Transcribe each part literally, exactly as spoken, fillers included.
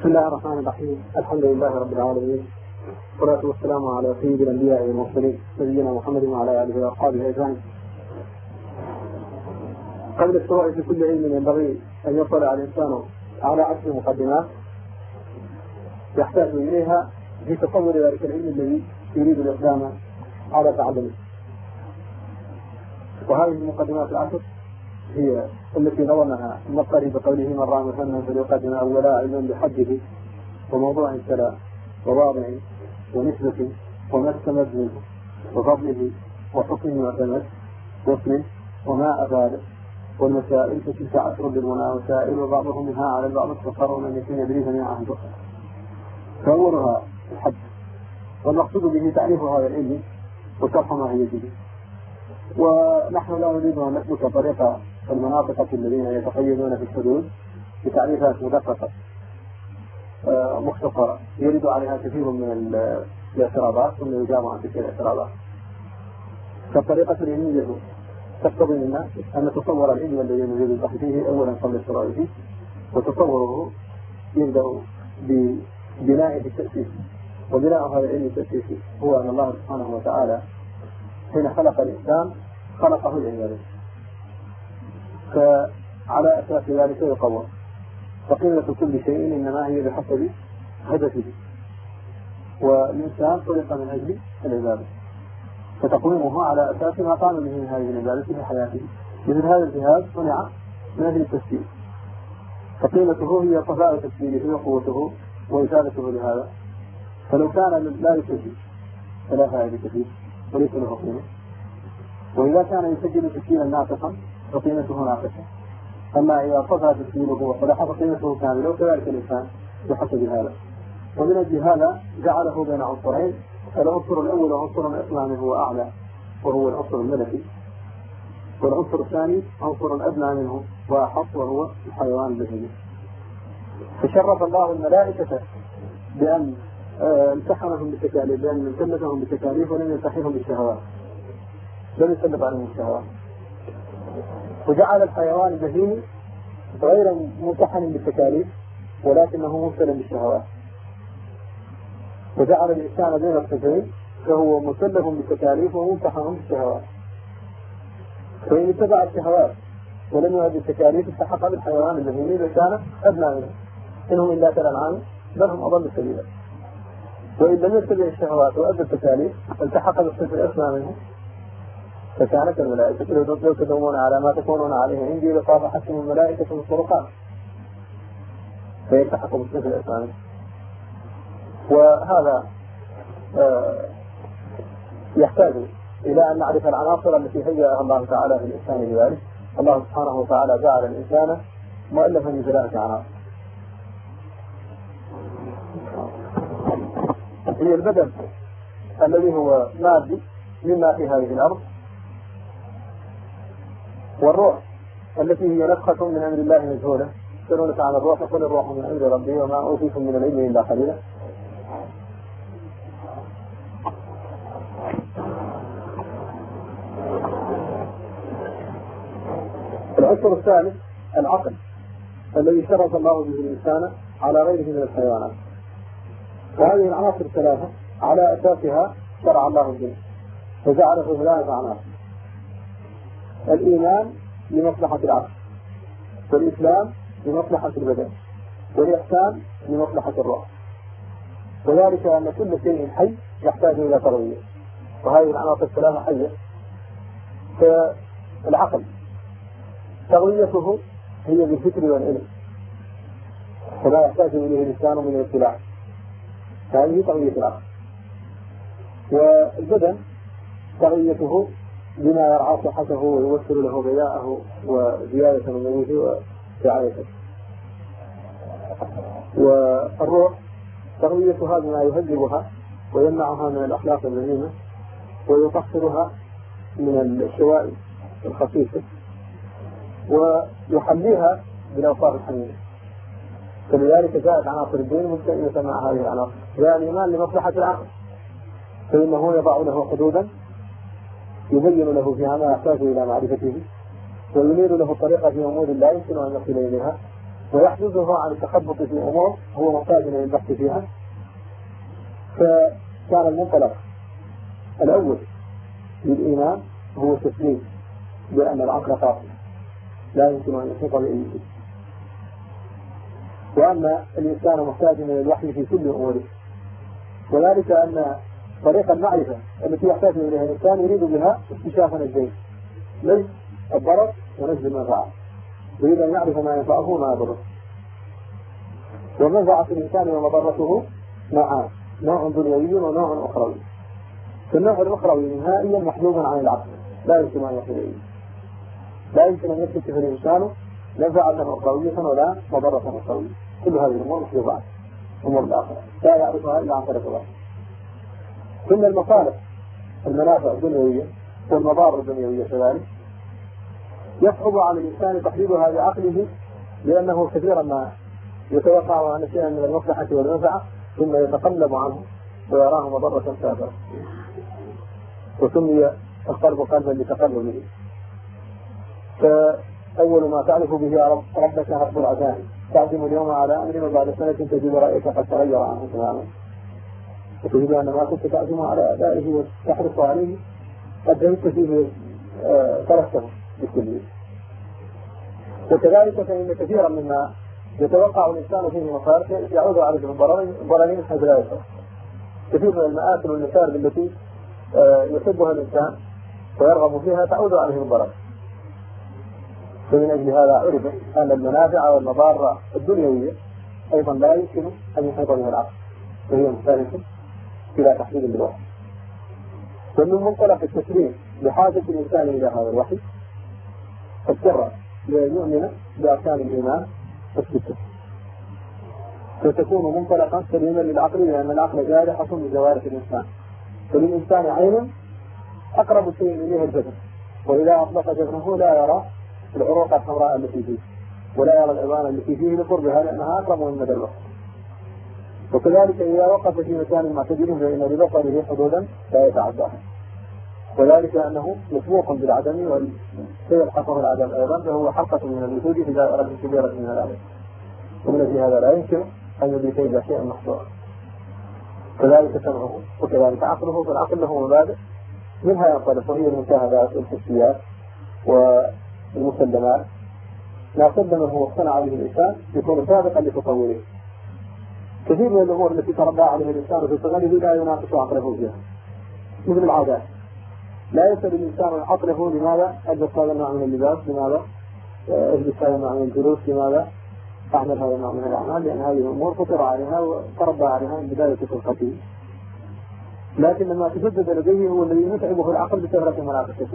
بسم الله الرحمن الرحيم. الحمد لله رب العالمين، والصلاة والسلام على سيد الأنبياء والمرسلين نبينا محمد وعلى آله وأصحابه أجمعين. قبل الشروع في كل علم ينبغي أن يطلع الإنسان على عشر مقدمات يحتاج إليها في تصور ذلك العلم الذي يريد الإقدام على تعلمه. وهذه المقدمات العشر هي التي نظمها النصري بقوله: من رام فنا فليقدم أولا علما بحده وموضوع ابتلاء وواضع ونسبة وما استمد منه وفضله وحكم معتمد واسم وما أفاد والمسائل فتلك عشر بالمنى وسائل وبعضهم منها على البعض اختصر من يكون يدري جميعها عنده. فأولها الحد، والمقصود به تعريف هذا العلم وشرح ماهيته. ونحن لا نريد أن نثبت طريقة المناطق الذين يتقيدون في الحدود بتعريفات مدققة مختصرة يرد عليها كثير من الاعتراضات ثم يجاب عن تلك الاعتراضات. فالطريقة العلمية تقتضي منا أن نتصور العلم الذي نريد البحث فيه أولا قبل الشرائع فيه، وتصوره يبدأ ببناء التأسيس. وبناء هذا العلم التأسيسي هو أن الله سبحانه وتعالى حين خلق الإنسان خلقه لعباده، فعلى أساس ذلك يقوم. فقيمة كل شيء إنما هي بحسب هدفه، والإنسان خلق من أجل العبادة، فتقويمه على أساس ما قام به من هذه العبادة في حياته. مثل هذا الجهاز صنع من أجل التسجيل، فقيمته هي صفاء تسجيله وقوته وإفادته لهذا. فلو كان لا يسجل فلا فائدة فيه وليس له قيمة، وإذا كان يسجل تسجيلا ناقصا فقيمته ناقصة. أما إذا صفى تسجيله وصلح فقيمته كاملة، وكذلك الإنسان بحسب هذا. ومن أجل هذا جعله بين عنصرين: العنصر الأول عنصر أسمى منه وأعلى وهو العنصر الملكي، والعنصر الثاني عنصر أدنى منه وأحط وهو الحيوان البهيمي. فشرف الله الملائكة بأن امتحنهم بالتكاليف، بأن كلفهم بالتكاليف ولم يمتحنهم بالشهوات، لم يسلط عليهم الشهوات. وجعل الحيوان البهيمي غير ممتحن بالتكاليف ولكنه مبتلى بالشهوات، وجعل الإنسان بين الصفين فهو مكلف بالتكاليف وممتحن بالشهوات. فإن اتبع الشهوات ولم يؤدي التكاليف التحق بالحيوان البهيمي لكان أدنى منه، إنهم إلا كالأنعام بل هم أضل سبيلا. وإن لم يتبع الشهوات وأدى التكاليف التحق بالصفة الأسمى منه فكانت الملائكة لو تدومون على ما تكونون عليه عندي لصافحتهم الملائكة في الطرقات، فيلتحق بالصفة الأسمى منه. وهذا آه يحتاج إلى أن نعرف العناصر التي هيأها الله تعالى في الإنسان لذلك. الله سبحانه وتعالى جعل الإنسان مؤلفا من ثلاثة عناصر: هي البدن الذي هو مادي مما في هذه الأرض، والروح التي هي نفخة من أمر الله مجهولة. يسألونك عن الروح قل الروح من أمر ربي وما أوتيتم من العلم إلا قليلا. العنصر الثالث العقل الذي شرف الله به الإنسان على غيره من الحيوانات. وهذه العناصر الثلاثة على أساسها شرع الله الدين فجعله ثلاثة عناصر: الإيمان لمصلحة العقل، والإسلام لمصلحة البدن، والإحسان لمصلحة الروح. وذلك أن كل شيء حي يحتاج إلى تغذية، وهذه العناصر الثلاثة حية. فالعقل تغذيته هي بالفكر والعلم، فلا يحتاج إليه الإنسان من الابتلاع، هذه تغذية العقل. والبدن تغذيته بما يرعى صحته ويوفر له غذاءه وزيادة نموه ورعايته. والروح تغذيتها بما يهذبها ويمنعها من الأخلاق الذميمة ويطهرها من الشوائب الخفيفة ويحليها بالأوصاف الحميدة. فلذلك جاءت عناصر الدين ملتئمة مع هذه العناصر. جاء الإيمان لمصلحة العقل فإنه يضع له حدودا يبين له فيها ما يحتاج إلى معرفته، وينير له الطريقة في أمور لا يمكن أن يصل إليها ويحجزه عن التخبط في أمور هو محتاج إلى البحث فيها. فكان المنطلق الأول للإيمان هو التسليم بأن العقل خاطئ لا يمكن أن يحيط بأي شيء، وأن الإنسان محتاج إلى الوحي في كل أموره، وذلك أن طريق المعرفة التي يحتاج إليها الإنسان يريد بها اكتشاف نجدين، نجد الضرر ونجد المنفعة، يريد أن يعرف ما ينفعه وما يضره. ومنفعة الإنسان ومضرته نوعان، نوع دنيوي ونوع أخروي. فالنوع الأخروي نهائيا محجوب عن العقل لا يمكن أن يصل إليه، لا يمكن أن يكتشف الإنسان منفعة أخروية ولا مضرة أخروية، كل هذه الأمور محجوبات أمور الآخرة لا يعرفها إلا عن طريق الله. ثم المصالح المنافع الدنيوية والمضار الدنيوية كذلك يصعب على الإنسان تحديدها بعقله، لأنه كثيرا ما يتوقع عن شيئا من المصلحة والمنفعة ثم يتقلب عنه ويراه مضرة كافرة، وسمي القلب قلبا لتقلبه. فأول ما تعرف به رب ربك رب العزائم، تعزم اليوم على أمر وبعد سنة تجد رأيك قد تغير عنه تماما، وتجد أن ما كنت تعزم على أدائه وتحرص عليه قد جهدت فيه تركته بالكلية. وكذلك فإن كثيرا مما يتوقع الإنسان فيه مصالح يعود عليه الضررين حيث لا يشعر. كثير من المآكل والمشارب التي يحبها الإنسان ويرغب فيها تعود عليه الضرر، فمن أجل هذا عرف أن المنافع والمضار الدنيوية أيضا لا يمكن أن يحيط بها العقل، وهي مختلفة إلى تحديد الوحي. ومن منطلق التسليم بحاجة الإنسان إلى هذا الوحي اضطر لأن يؤمن بأركان الإيمان الستة، فتكون منطلقا سليما للعقل، لأن العقل جارحة بجوارح الإنسان، فللإنسان عين أقرب شيء إليه الجبن، وإذا أطلق جبنه لا يرى العروق الحمراء التي فيه ولا يرى الألوان التي فيه لقربها لأنها أقرب من مدى الوقت. وكذلك إذا وقف في مكان معتدل فإن لبصره حدودا لا يتعداها، وذلك أنه مسبوق بالعدم وسيلحقه العدم أيضا، فهو حلقة من الوجود في دائرة كبيرة من العدم، ومن أجل هذا لا يمكن أن يضيف إلى شيء محصورا. كذلك سمعه وكذلك عقله، فالعقل له مبادئ منها ينطلق وهي المشاهدات والحسيات والمسلمات. لا سلم هو اقتنع به الإنسان يكون سابقا لتطوره. كثير من الأمور التي تربى عليها الإنسان في صغره لا يناقش عقله فيها، مثل العادات. لا يسأل الإنسان عقله لماذا أجلس هذا النوع من اللباس، لماذا أجلس هذا النوع من الجلوس، لماذا أعمل هذا النوع من الأعمال، لأن هذه الأمور فطر عليها وتربى عليها من بداية خلقته. لكن ما تجدد لديه هو الذي يتعبه العقل بكثرة مناقشته،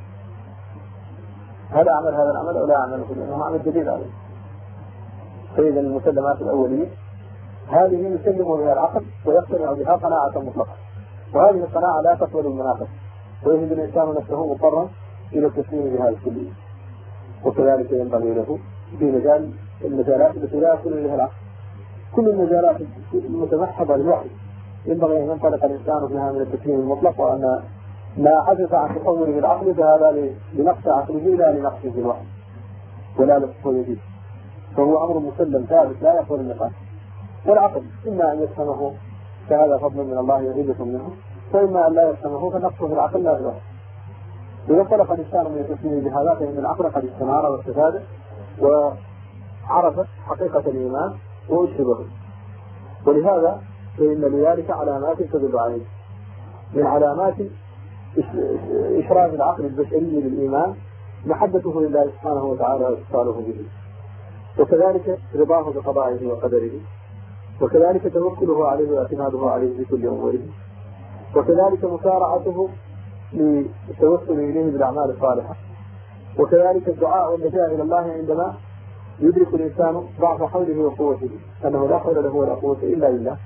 هل أعمل هذا العمل أو لا أعمله، لأنه عمل جديد عليه. فإذا المسلمات الأولية هذه يسلم بها العقل ويقتنع بها قناعة مطلقة، وهذه القناعة لا تقبل المناقشة، ويجد الإنسان نفسه مضطرا إلى التسليم بهذا الكلية. وكذلك ينبغي له في مجال المجالات التي لا يصل إليها العقل، كل المجالات المتمحضة للوحي ينبغي أن ينطلق الإنسان فيها من التسليم المطلق، وأن ما حدث عن تطوره العقل فهذا لنقص عقله لا لنقصه في الوحي ولا لتصويره فيه، فهو أمر مسلم ثابت لا يقبل النقاش. والعقل إما أن يفهمه فهذا فضل من الله وهبة منه، وإما أن لا يفهمه فنقصه في العقل لا في الوحي. إذا انطلق الإنسان من التسليم بهذا فإن العقل قد استنار واستفاد وعرفت حقيقة الإيمان وأشهبه. ولهذا فإن لذلك علامات تدل عليه، من علامات إشراف العقل البشري للإيمان محبته لله سبحانه وتعالى واتصاله به، وكذلك رضاه بقضائه وقدره، وكذلك توكله عليه واعتماده عليه في كل أموره، وكذلك مسارعته للتوسل إليه بالأعمال الصالحة، وكذلك الدعاء واللجاء إلى الله عندما يدرك الإنسان ضعف حوله وقوته، أنه لا حول له ولا قوة إلا بالله،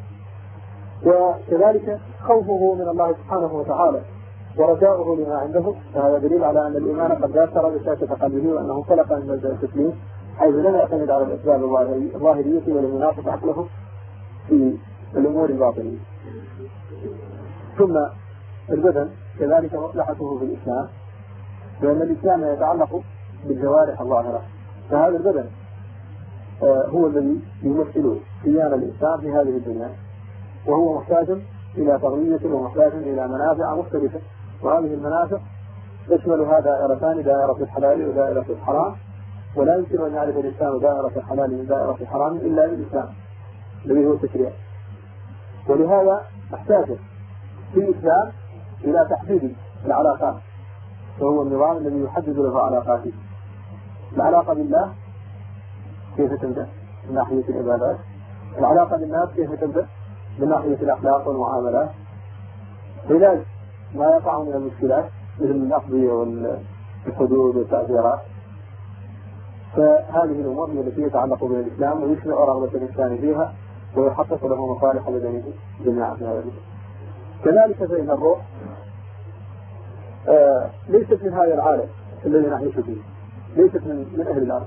وكذلك خوفه من الله سبحانه وتعالى ورجاؤه لما عنده. فهذا دليل على أن الإيمان قد جاسر بشاشة قلبه، وأنه خلق من مجال التسليم حيث لم يعتمد على الأسباب الظاهرية ولم يناقض عقله في الأمور الباطنية. ثم البدن كذلك مصلحته في الإسلام، لأن الإسلام يتعلق بالجوارح الظاهرة، فهذا البدن هو الذي يمثل كيان الإنسان في هذه الدنيا، وهو محتاج إلى تغذية ومحتاج إلى منافع مختلفة، وهذه المنافع تشملها دائرتان، دائرة الحلال ودائرة الحرام، ولا يمكن أن يعرف الإنسان دائرة الحلال من دائرة الحرام إلا بالإسلام الذي هو التشريع. ولهذا نحتاج في الإسلام إلى تحديد العلاقات، وهو النظام الذي يحدد له علاقاته. العلاقة بالله كيف تبدأ من ناحية العبادات، العلاقة بالناس كيف تبدأ من ناحية الأخلاق والمعاملات، علاج ما يقع من المشكلات مثل الأقضية والحدود والتأثيرات. فهذه الأمور هي التي يتعلق بها الإسلام ويشبع رغبة الإنسان فيها ويحقق له مصالح بدنه جميعا في هذا الوقت. كذلك فإن الروح آه ليست من هذا العالم الذي نعيش فيه، ليست من, من أهل الأرض،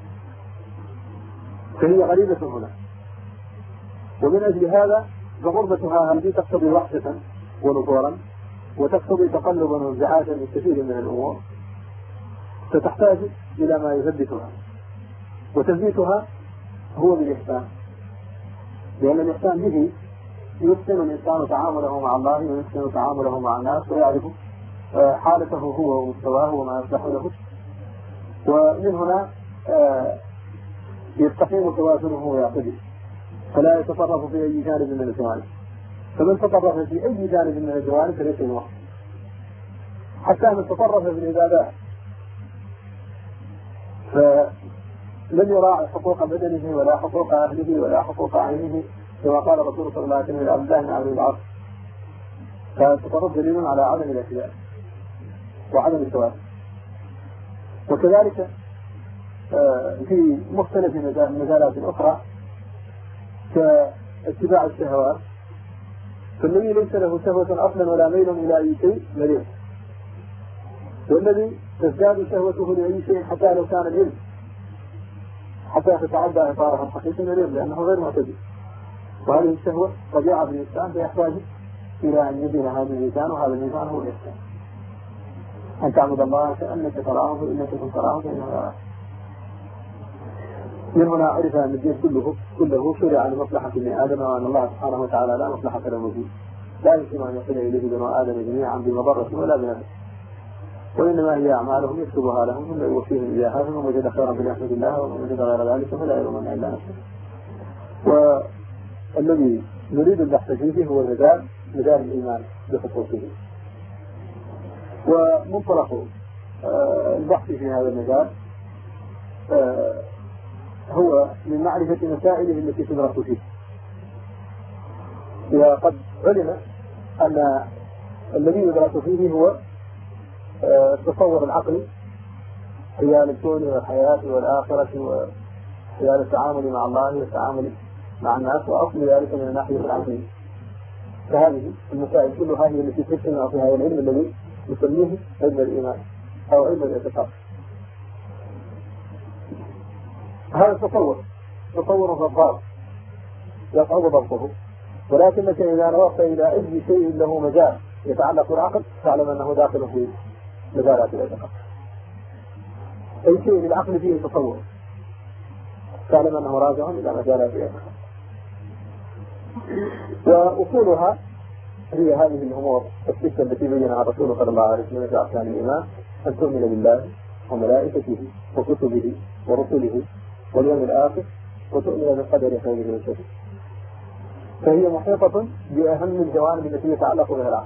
فهي غريبة هنا. ومن أجل هذا فغربتها هذه تقتضي وحشة ونفورا، وتقتضي تقلبا وانزعاجا لكثير من الأمور، فتحتاج إلى ما يثبتها، وتثبيتها هو بالإحسان، لأن الإحسان به يحسن الإنسان تعامله مع الله ويحسن تعامله مع الناس، ويعرف حالته هو ومستواه وما يصلح له، ومن هنا يستقيم توازنه ويعتدل، فلا يتصرف في أي جانب من الجوانب. فمن تصرف في أي جانب من الجوانب فليس موحد، حتى من تصرف في العبادات فلم يراعي حقوق بدنه ولا حقوق أهله ولا حقوق عينه، كما قال الرسول صلى الله عليه وسلم لعبد الله بن عمرو بن العاص. فالتصرف دليل على عدم الاعتدال وعدم التوازن. وكذلك في مختلف المجالات الأخرى كاتباع الشهوات، فالذي ليس له شهوة أصلا ولا ميل إلى أي شيء مريض، والذي تزداد شهوته لأي شيء حتى لو كان العلم حتى تتعدى إطارها الحقيقي مريض، لأنه غير معتدل. وهذه الشهوة طبيعة في الإنسان، فيحتاج إلى أن يزن هذا الميزان، وهذا الميزان هو الإحسان، أن تعبد الله كأنك تراه فإن لم تكن تراه فإنه يراك. من هنا عرف أن الدين كله كله شرع لمصلحة ابن آدم، وأن الله سبحانه وتعالى لا مصلحة له فيه، لا يمكن أن يصل إليه بنو آدم جميعا بمضرة ولا بنفع، وإنما هي أعمالهم يكتبها لهم ثم يوفيهم إياها، فمن وجد خيرا فليحمد الله ومن وجد غير ذلك فلا يلومن إلا نفسه. والذي نريد البحث فيه هو مجال مجال الإيمان بخصوصه. ومنطلق البحث في هذا المجال هو من معرفة مسائله التي تدرس فيه. وقد علم أن الذي يدرس فيه هو التصور العقلي حيال الكون والحياة والآخرة وحيال التعامل مع الله والتعامل مع الناس، وأصل ذلك من الناحية العقلية. فهذه المسائل كلها هي التي تجتمع في هذا العلم الذي نسميه علم الإيمان أو علم الاعتقاد. هذا التصور تصور فضال يصعب ضبطه، ولكنك إذا نظرت إلى أي شيء له مجال يتعلق بالعقل تعلم أنه داخل في مجالات الاعتقاد. أي شيء للعقل فيه تصور تعلم أنه راجع إلى مجالات الاعتقاد. وأصولها هي هذه الأمور الستة التي بينها الرسول صلى الله عليه وسلم في أركان الإيمان: أن تؤمن بالله وملائكته وكتبه ورسله واليوم الآخر، وتؤمن بالقدر خيره وشره. فهي محيطة بأهم الجوانب التي يتعلق بها العقل.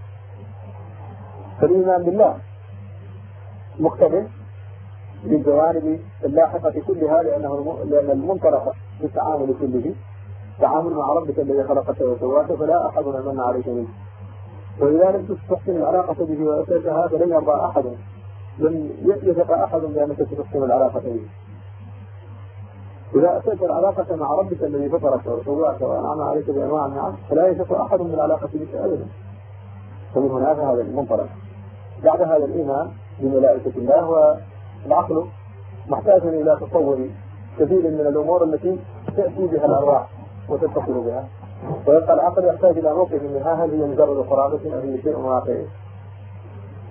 فالإيمان بالله مقتضٍ بالجوانب اللاحقة كلها، لأنه لأن المنطلق في التعامل كله تعامل مع ربك الذي خلقك وسواك، فلا أحد من عليك منه. وإذا لم تحسن العلاقة به وأساسها فلن يرضى أحد، لن يثق أحد بأنك تحسن العلاقة به. إذا أسأت العلاقة مع ربك الذي فطرك وسواك وأنعم عليك بأنواع النعم فلا يثق أحد من العلاقة بك أبدا. فمن هناك هذا المنطلق. بعد هذا الإيمان بملائكة الله، والعقل محتاج إلى تصور كثير من الأمور التي تأتي بها الأرواح وتتصل بها، ويبقى العقل يحتاج إلى موقف منها، هل هي مجرد قرابة أو هي شيء واقعي.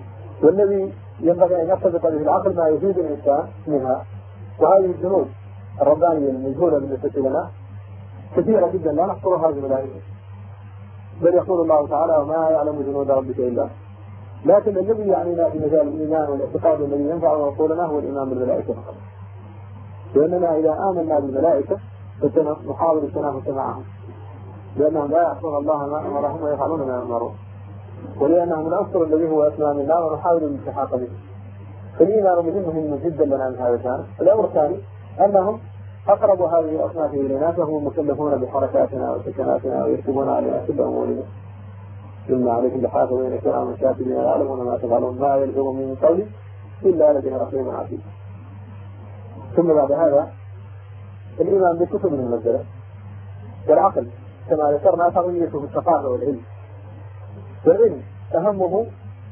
والذي ينبغي أن يرتبط به العقل ما يفيد الإنسان منها، وهذه الجنود الربانية المجهولة بالنسبة لنا كثيرة جدا لا نحصرها بملائكة، بل يقول الله تعالى وما يعلم جنود ربك إلا. لكن الذي يعنينا في مجال الإيمان والاعتقاد الذي ينفع عقولنا هو الإيمان بالملائكة فقط، لأننا إذا آمنا بالملائكة فسنحاول التنافس معهم، لأنهم لا يعصون الله ما أمرهم ويفعلون ما يأمرون، ولأنهم العنصر الذي هو أسمى الله ونحاول الالتحاق به. فالإيمان بهم مهم جدا لنا من هذا الجانب. الأمر الثاني أنهم أقرب هذه الأصناف إلينا، فهم مكلفون بحركاتنا وسكناتنا ويكتبون علينا كل أمورنا. إن عليكم لحافظين كراما كاتبين يعلمون ما تفعلون ما يلفظ من قول إلا لديه رقيب عتيد. ثم بعد هذا الإيمان بالكتب المنزلة والعقل كما ذكرنا تغذيته بالثقافة والعلم. والعلم أهمه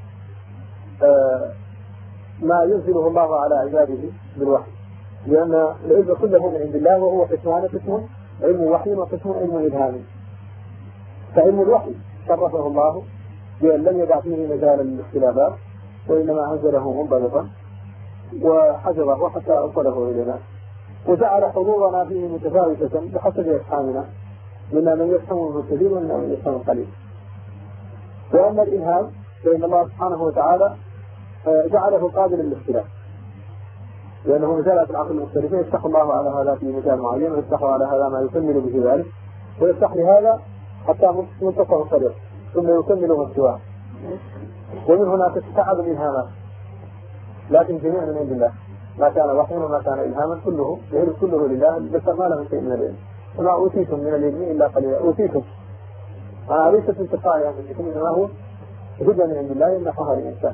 آه ما ينزله الله على عباده بالوحي، لأن العلم كله من عند الله، وهو قسمان: قسم علم وحي وقسم علم إلهام. فعلم الوحي شرفه الله بأن لم يدع فيه مجال الاختلافات، وإنما أنزله منضبطا وحجبه حتى أوصله إلينا، وجعل حضورنا فيه متفاوتة بحسب أفهامنا، منا من يفهمه الكثير ومنا من يفهمه القليل. وأما الإلهام فإن الله سبحانه وتعالى جعله قابلا للاختلاف، لأنه مجالات العقل المختلفة يفتح الله على هذا في مجال معين، ويفتح على هذا ما يكمل به ذلك، ويفتح لهذا حتى منتصف الطريق ثم يكمله السواء. ومن هنا تتعب الإلهامات، لكن جميع من عند الله، ما كان وحيا وما كان إلهاما كله العلم كله لله، بس ما له شيء من العلم. وما أوتيتم من العلم إلا قليلا. أوتيتم آه ليست انتفاع يعني بكم، إنما هو هدى من عند الله يمنحها للإنسان.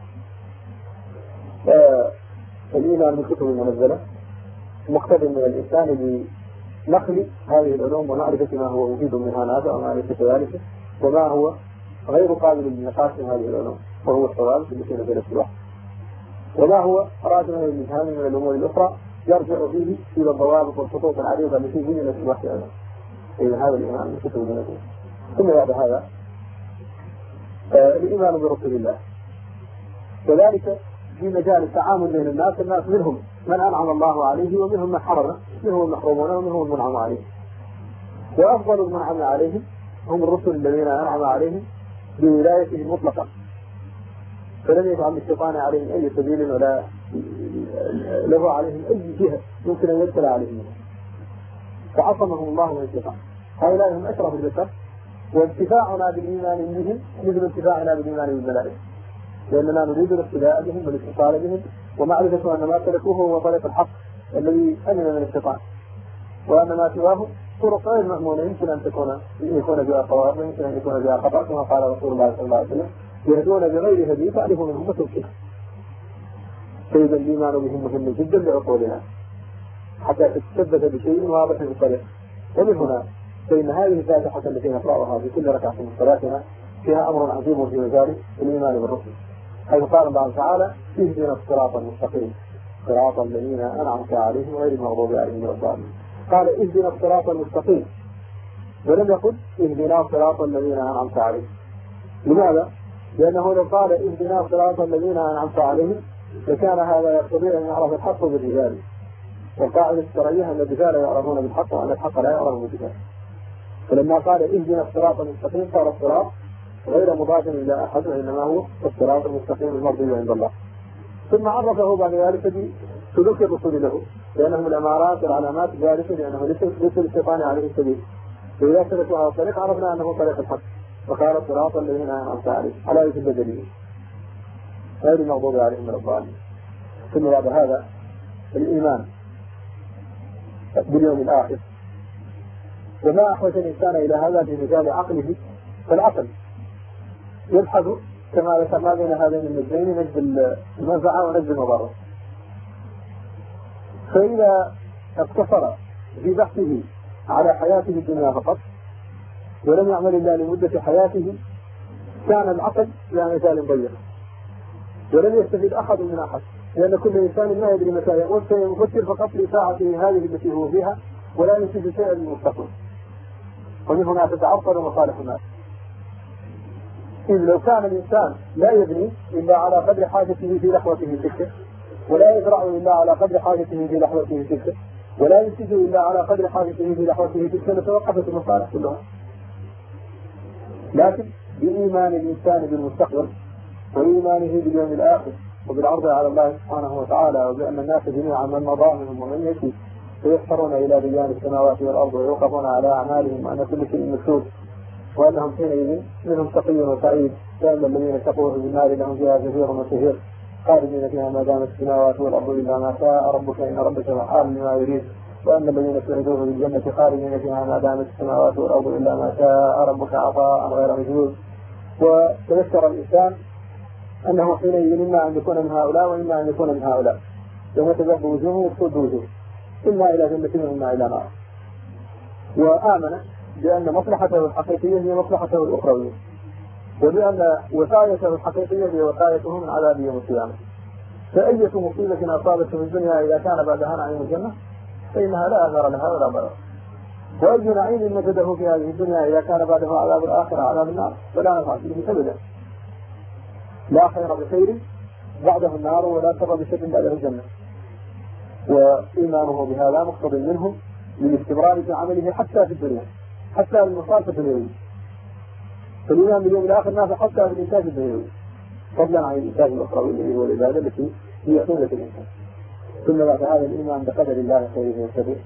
آه الإيمان بالكتب المنزلة مقتضى من الإنسان بنقل هذه العلوم ومعرفة ما هو مفيد منها نافع ومعرفة ذلك، وما هو غير قابل للنقاش من هذه العلوم، وهو الصواب التي نزلت الوحي، وما هو راجع من الإلهام من الأمور الأخرى يرجع فيه إلى الضوابط والخطوط العريضة التي بينت الوحي عنها. إذا هذا الإيمان بالكتب المنزلة. ثم بعد هذا آه الإيمان برسول الله، وذلك في مجال التعامل بين الناس. الناس منهم من أنعم الله عليه ومنهم من حرمه، منهم المحرومون ومنهم المنعم عليه، وأفضل المنعم عليهم هم الرسل الذين أنعم عليهم بولايته مطلقا، فلم يجعل الشيطان عليهم أي سبيل ولا له عليهم أي جهة يمكن أن يدخل عليهم، فعصمهم الله من الشيطان. هؤلاء هم أشرف البشر، وانتفاعنا بالإيمان بهم مثل انتفاعنا بالإيمان بالملائكة، لأننا نريد الاقتداء بهم والاتصال بهم ومعرفة أن ما تركوه هو طريق الحق الذي أمن من الشيطان، وأن ما سواه طرق غير مأمونة يمكن أن تكون يكون بها صواب ويمكن أن يكون بها خطأ، كما قال رسول الله صلى الله عليه وسلم: يهدون بغير هدي تعرف منهم وتوكل. فإذا الإيمان بهم مهم جدا لعقولنا حتى تتثبت بشيء واضح في الطريق. ومن هنا فإن هذه الفاتحة التي نقرأها في كل ركعة من صلاتنا فيها أمر عظيم في مجال الإيمان بالرسل، حيث قال الله تعالى: اهدنا الصراط المستقيم صراط الذين أنعمت عليهم غير المغضوب عليهم ولا الضالين. قال: اهدنا الصراط المستقيم، ولم يقل اهدنا صراط الذين أنعمت عليهم. لماذا؟ لأنه لو قال اهدنا صراط الذين أنعمت عليهم لكان هذا يقتضي أن يعرف الحق بالرجال، والقاعدة الشرعية أن الرجال يعرفون بالحق وأن الحق لا يعرف بالرجال. فلما قال اهدنا الصراط المستقيم صار الصراط غير مضاد إلى أحد، وإنما هو الصراط المستقيم المرضي عند الله. ثم عرفه بعد ذلك بسلوك الرسول له، لأنهم الأمارات والعلامات ذلك، لأنه ليس الشيطان عليه السبيل، فإذا سلكوا هذا الطريق عرفنا أنه طريق الحق، وقال: الصراط الذين أنعمت عليهم على وجه البدلية غير المغضوب عليهم ولا الضالين. ثم بعد هذا الإيمان باليوم الآخر، وما أحوج الإنسان إلى هذا في مجال عقله. فالعقل يبحث كما ذكرنا بين هذين النجدين، نجد المنفعة ونجد المضرة، فإذا اقتصر في بحثه على حياته الدنيا فقط ولم يعمل إلا لمدة حياته كان العقل لا مجال ضيق، ولم يستفيد أحد من أحد، لأن كل إنسان ما يدري متى يموت، فيفكر فقط لساعته هذه التي هو فيها ولا ينتج شيئا للمستقبل، ومن هنا تتعطل مصالح الناس. إذ لو كان الإنسان لا يبني إلا على قدر حاجته في لحظته تلك، ولا يزرع إلا على قدر حاجته في لحظته تلك، ولا ينتج إلا على قدر حاجته في لحظته تلك توقفت المصالح كلها. لكن بإيمان الإنسان بالمستقبل وإيمانه باليوم الآخر وبالعرض على الله سبحانه وتعالى وبأن الناس جميعا من مضى منهم ومن يأتي سيحشرون إلى ديان السماوات والأرض ويوقفون على أعمالهم وأن كل شيء مكتوب وأنهم حينئذ منهم تقي وسعيد فأما الذين اتقوا في النار لهم فيها زفير وشهير خالدين فيها ما دامت السماوات والأرض إلا ما شاء ربك إن ربك فعال لما يريد وأما الذين سعدوا في الجنة خالدين فيها ما دامت السماوات والأرض إلا ما شاء ربك عطاء غير مجهود. وتذكر الإنسان أنه حينئذ إما أن يكون من هؤلاء وإما أن يكون من هؤلاء يوم تذهب وجوهه وتسود وجوه إما إلى جنة وإما إلى نار. وآمن بأن مصلحته الحقيقية هي مصلحته الأخروية وبأن وقايته الحقيقية هي وقايته من عذاب يوم القيامة. فأية مصيبة أصابته في الدنيا إذا كان بعدها نعيم الجنة فإنها لا أثر لها ولا ضرر، وأي نعيم وجده في هذه الدنيا إذا كان بعده عذاب الآخرة عذاب النار فلا نفع فيه أبدا. لا خير بخير بعده النار ولا شر بشر بعده الجنة. وإيمانه بهذا مقتضي منه للاستمرار في عمله حتى في الدنيا حتى المصالح الدنيوية. فالإيمان باليوم الآخر نافع حتى في الإنتاج الدنيوي فضلا عن الإنتاج الأخروي الذي هو العبادة التي هي قمة الإنسان. ثم بعد هذا الإيمان بقدر الله خيره وشره.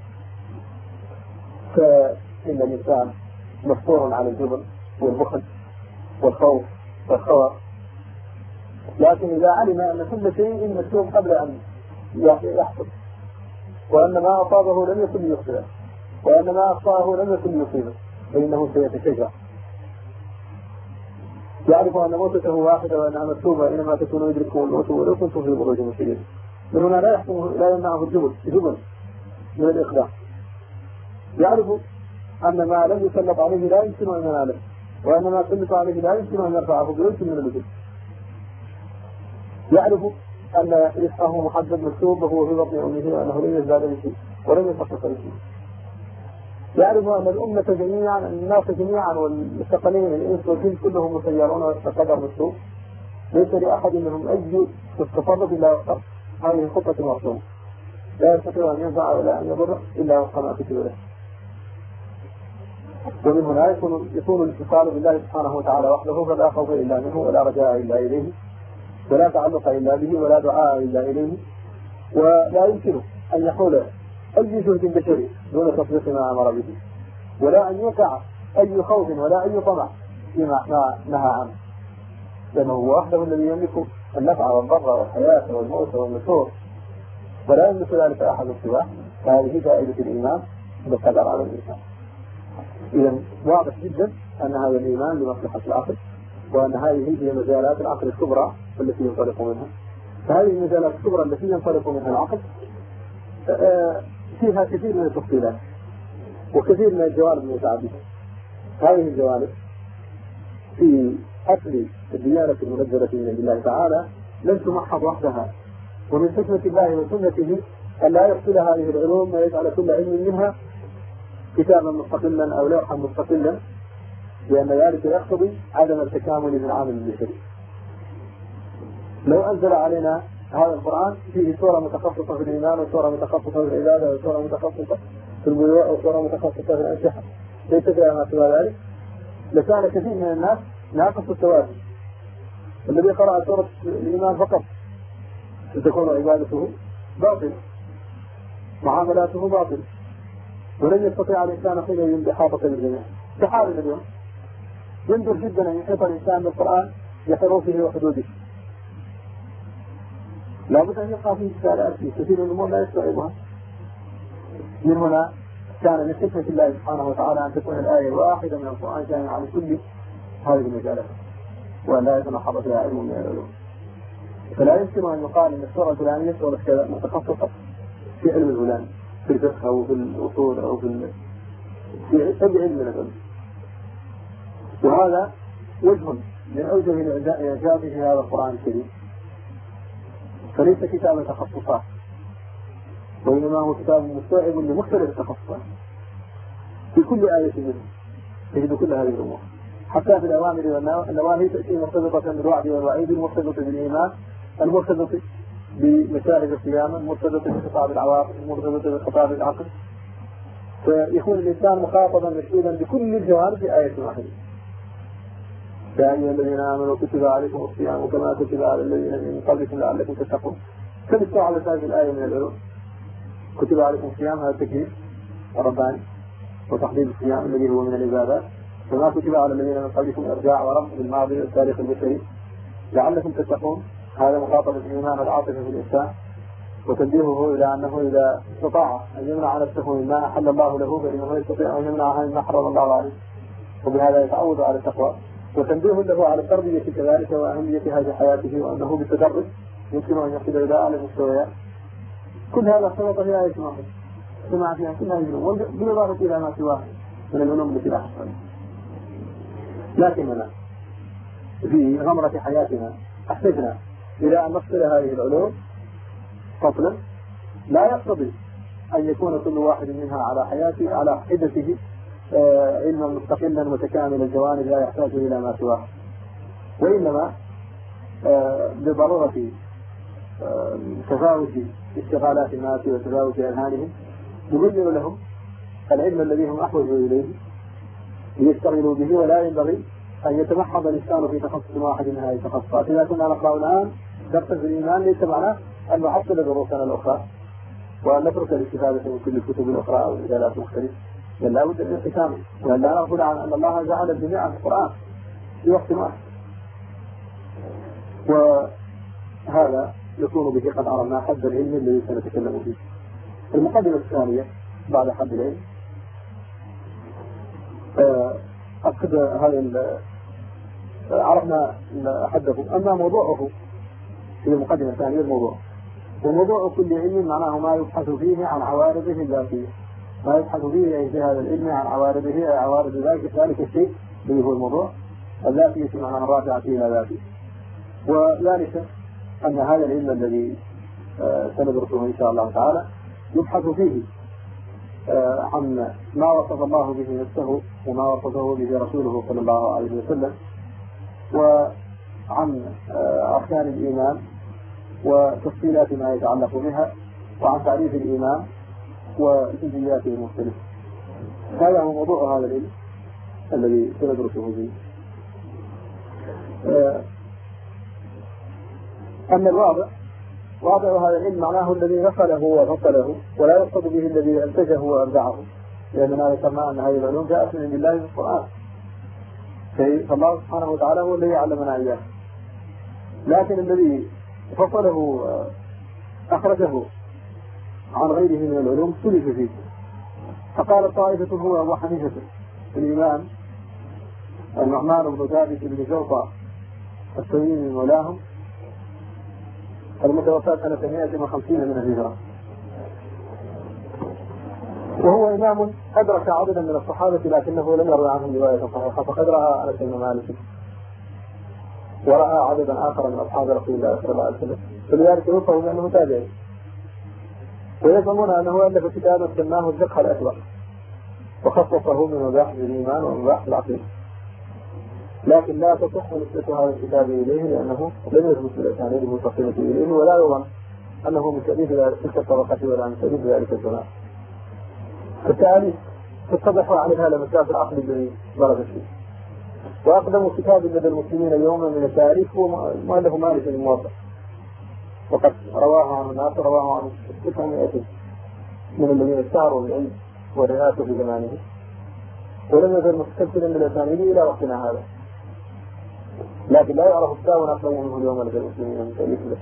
فإن الإنسان مفطور على الجبن والبخل والخوف والخوف، لكن إذا علم أن كل شيء مكتوب قبل أن يحصل وأن ما أصابه لم يكن ليخطئه وأن ما أخطأه لم يكن ليصيبه فإنه سيتشجع. يعرف أن موتته واحدة وأنها مكتوبة إنما تكون يدركه الموت ولو كنت في بروج مسلم. من هنا لا يحكم لا يمنعه الجبن جبن من الإخلاق. يعرف أن ما لم يسلط عليه لا يمكن أن يناله وأن ما سلط عليه لا يمكن أن يرفعه ويمكن من الوجود. يعرف أن رزقه محدد مكتوب وهو في بطن أمه وأنه لم يزداد بشيء ولم ينقص بشيء. يعرف أن الأمة جميعا الناس جميعا والمستقلين الإنس والجن كلهم مسيرون والقدر مكتوب ليس لأحد منهم أي تصرف إلا وقت هذه خطة مرسومة لا يستطيع أن ينفع ولا أن يضر إلا وقت ما كتب له. ومن هنا يكون يكون الاتصال بالله سبحانه وتعالى وحده فلا خوف إلا منه ولا رجاء إلا إليه ولا تعلق إلا به ولا دعاء إلا إليه. ولا يمكنه أن يحول أي جهد بشري دون تطبيق ما أمر به ولا أن يقع أي خوف ولا أي طمع فيما نهى عنه لأنه هو وحده الذي يملك النفع والضر والحياة والموت والنشور ولا يملك ذلك أحد سواه. فهذه فائدة الإيمان بالقدر على الإنسان. إذا واضح جدا أن هذا الإيمان لمصلحة العقل وأن هذه هي مجالات العقل الكبرى التي ينطلق منها. فهذه المجالات الكبرى التي ينطلق منها العقل فيها كثير من التفصيلات وكثير من الجوانب المتعددة. هذه الجوانب في أصل الديانة المنزلة من الله تعالى لن تمحض وحدها، ومن حكمة الله وسنته أن لا يفصل هذه العلوم ويجعل كل علم منها كتابا مستقلا أو لوحا مستقلا، لأن ذلك يقتضي عدم التكامل من عامل البشري. لو أنزل علينا هذا القرآن فيه سورة متخصصة في الإيمان وسورة متخصصة في العبادة وسورة متخصصة في البيوع وسورة متخصصة في الأنشحة ليس فيها ما سوى ذلك لكان كثير من الناس ناقص التوازن. الذي قرأ سورة الإيمان فقط ستكون عبادته باطل معاملاته باطل ولن يستطيع الإنسان حين بإحاطة الجميع. كحال اليوم يندر جدا أن يحيط الإنسان بالقرآن بحروفه وحدوده، لابد أن يقع فيه إشكالات في كثير من الأمور لا يستوعبها. من هنا كان من حكمة الله سبحانه وتعالى أن تكون الآية واحدة من القرآن جامعة على كل هذه المجالات وأن لا يتنحض فيها علم من العلوم. فلا يمكن أن يقال أن السورة الفلانية سورة كذا متخصصة في علم الفلاني في الفقه أو في الأصول أو في في أي علم من العلوم. وهذا وجه من أوجه الإعجاز في هذا القرآن الكريم، فليس كتابا تخصصات وإنما هو كتاب مستوعب لمختلف التخصصات. في كل آية منه تجد كل هذه الأمور، حتى في الأوامر والنواهي تأتي مرتبطة بالوعد والوعيد المرتبطة بالإيمان المرتبط بمشاهد القيامة مرتبطة بخطاب العواقب مرتبطة بخطاب العقل، فيكون الإنسان مخاطبا مشهودا بكل الجوانب في آية واحدة. يا أيها الذين آمنوا كتب عليكم الصيام كما كتب على الذين من قبلكم لعلكم تتقون. كم استوعب هذه الآية من العلوم؟ كتب عليكم الصيام هذا التكليف الرباني وتحديد الصيام الذي هو من العبادات، وما كتب على الذين من قبلكم إرجاع ورفع بالماضي والتاريخ البشري لعلكم تتقون. هذا مخاطبة الإيمان والعاطفة في الإنسان وتنبيهه إلى أنه إذا استطاع أن يمنع نفسه مما أحل الله له فإنه يستطيع أن يمنعها مما حرم الله عليه، وبهذا يتعود على التقوى. وتنبيه له على التربية كذلك وأهميتها في حياته وأنه بالتدرج يمكن أن يصل إلى أعلى المستويات. كل هذا ارتبط في آية واحدة سمع فيها كل هذه العلوم بالإضافة إلى ما سواه من العلوم التي لا حصر. لكننا في غمرة حياتنا احتجنا إلى أن نفصل هذه العلوم فصلا لا يقتضي أن يكون كل واحد منها على حياته على حدته آه علما مستقلا متكامل الجوانب لا يحتاج إلى ما سواه، وإنما آه بضرورة آه تفاوت اشتغالات الناس وتفاوت أذهانهم نبين لهم العلم الذي هم أحوجوا إليه ليشتغلوا به، ولا ينبغي أن يتمحض الإنسان في تخصص واحد من هذه التخصصات. إذا كنا نقرأ الآن درسا في الإيمان ليس معناه أن نعطل دروسنا الأخرى وأن نترك الاستفادة من كل الكتب الأخرى أو المجالات المختلفة، بل لا بد من انقسامه، وأن لا نغفل عن أن الله جعل الجميع في القرآن في وقت واحد. وهذا يكون به قد عرفنا حد العلم الذي سنتكلم فيه. المقدمة الثانية بعد حد العلم أقصد هذا عرفنا حده. أما موضوعه في المقدمة الثانية الموضوع وموضوع كل علم معناه ما يبحث فيه عن عوارضه الذاتية، ما يبحث فيه أي في هذا العلم عن عوارضه أي عوارض ذلك ذلك الشيء الذي هو الموضوع الذاتي معناه الراجعة إلى ذاته. وذلك أن هذا العلم الذي سندرسه إن شاء الله تعالى يبحث فيه عن ما وصف الله به نفسه وما وصفه به رسوله صلى الله عليه وسلم، وعن أركان الإيمان وتفصيلات ما يتعلق بها، وعن تعريف الإيمان وجزئياته المختلفة. هذا هو موضوع هذا العلم الذي سندرسه فيه. أما الرابع واضع هذا العلم معناه الذي نقله وفصله، ولا يقصد به الذي أنتجه وأبدعه، لأننا ذكرنا أن هذه العلوم جاءت من عند الله في القرآن، فالله سبحانه وتعالى هو الذي علمنا إياه. لكن الذي فصله أخرجه عن غيره من العلوم سلف فيه. فقال طائفة هو أبو حنيفة في الإمام النعمان بن ثابت بن جوطة التميمي مولاهم المتوفى سنة مئة وخمسين من الهجرة، وهو إمام أدرك عددا من الصحابة لكنه لم يروي عنهم رواية صحيحة، فقد رأى أنس بن مالك ورأى عددا آخر من أصحاب رسول الله صلى الله عليه وسلم، فلذلك يوصف بأنه تابعي. ويزعمون أنه ألف كتابا سماه الفقه الأكبر وخصصه من مباحث الإيمان ومباحث العقيدة، لكن لا تصح نسبة هذا الكتاب إليه لأنه لم يثبت الأسانيد المتصلة إليه، ولا يظن أنه من تأليف تلك الطبقة ولا من تأليف ذلك الزمان. بالتالي تتضح على هذا المسافة العقل الذي ضرب فيه. وأقدم كتاب لدى المسلمين يوما من التاريخ هو مؤلف مالك الموطأ، وقد رواه عن الناس رواه عن تسعمائة من الذين اشتهروا بالعلم والرئاسة في زمانه، ولم يزل مستسلما للأسانيد إلى وقتنا هذا، لكن لا يعرف كتاب أقدم منه اليوم لدى المسلمين من تأليف له.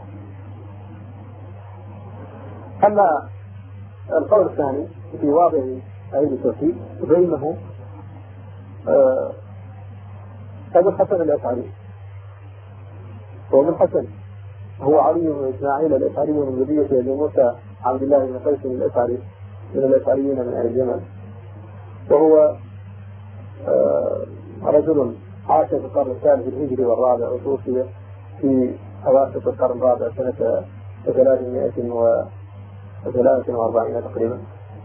أما القول الثاني في واضع عيد التوحيد فإنه آه أبو الحسن الأشعري، وابن الحسن هو علي بن إسماعيل الأشعري من ذرية أبي موسى عبد الله بن قيس الأشعري من الأشعريين من أهل اليمن، وهو آه رجل عاش في القرن الثالث الهجري والرابع، وتوفي في أواسط القرن الرابع سنة ثلاثمائة وثلاثة وأربعين تقريبا.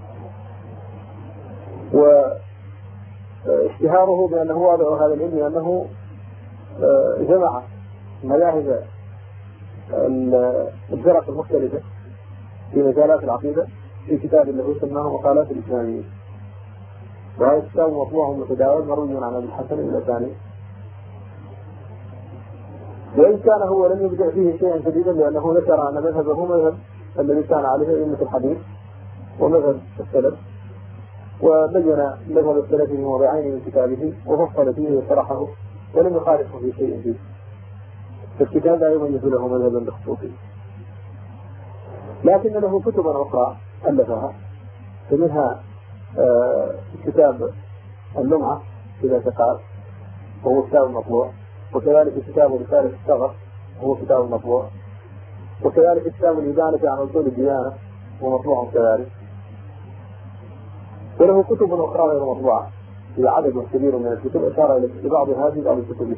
واشتهاره بأنه واضع هذا العلم لأنه جمع مذاهب الفرق المختلفة في مجالات العقيدة في كتاب له سماه مقالات الإسلاميين، وهذا الكتاب مطبوع متداول مروي عن أبي الحسن الأساني. وإن كان هو لم يبدع فيه شيئا جديدا لأنه ذكر أن مذهبه مذهب الذي كان عليه أئمة الحديث ومذهب السلف، وبين مذهب السلف في موضعين من كتابه وفصل فيه وشرحه ولم يخالفه في شيء فيه، فالكتاب لا يميز له مذهبا بخصوصه. لكن له كتبا أخرى ألفها، فمنها آه كتاب اللمعة في الاعتقاد وهو كتاب مطبوع، وكذلك كتاب رسالة الثغر وهو كتاب مطبوع، وكذلك كتاب الإبانة عن أصول الديانة ومطبوع كذلك، وله كتب أخرى غير مطبوعة في عدد كبير من الكتب أشار إلى بعض هذه بعض الكتب.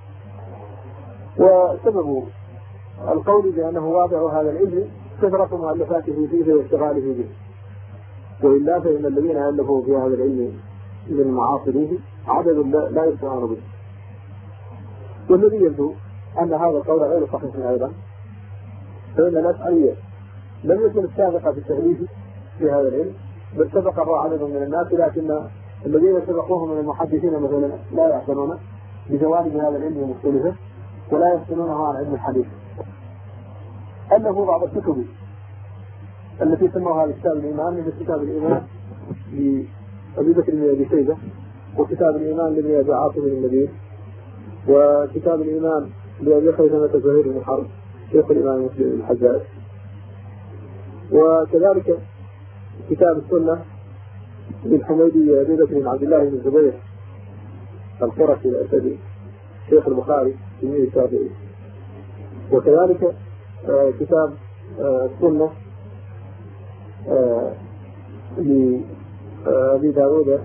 وسبب القول بأنه واضع هذا العلم كثرة مؤلفاته فيه واشتغاله به، وإلا فإن الذين ألفوا في هذا العلم من معاصريه عدد لا يستعان به. والذي يبدو أن هذا القول غير صحيح أيضا، فإن الأشعرية لم يكن السابقة في التأليف في هذا العلم، بل سبق عدد من الناس، لكن الذين سبقوهم من المحدثين مثلا لا يعتنون بجوانب هذا العلم المختلفة ولا يحسنونه عن علم الحديث. أنه بعض الكتب التي سموها كتاب الإيمان مثل كتاب الإيمان لأبي بكر بن أبي شيبة، وكتاب الإيمان لابن أبي عاصم النبيل، وكتاب الإيمان لأبي خيثمة زهير بن حرب شيخ الإمام مسلم بن الحجاج، وكذلك كتاب السنة للحميدي أبي بكر بن عبد الله بن الزبير القرشي الأسدي شيخ البخاري تلميذ الشافعي، وكذلك آه كتاب آه السنة آه لأبي داود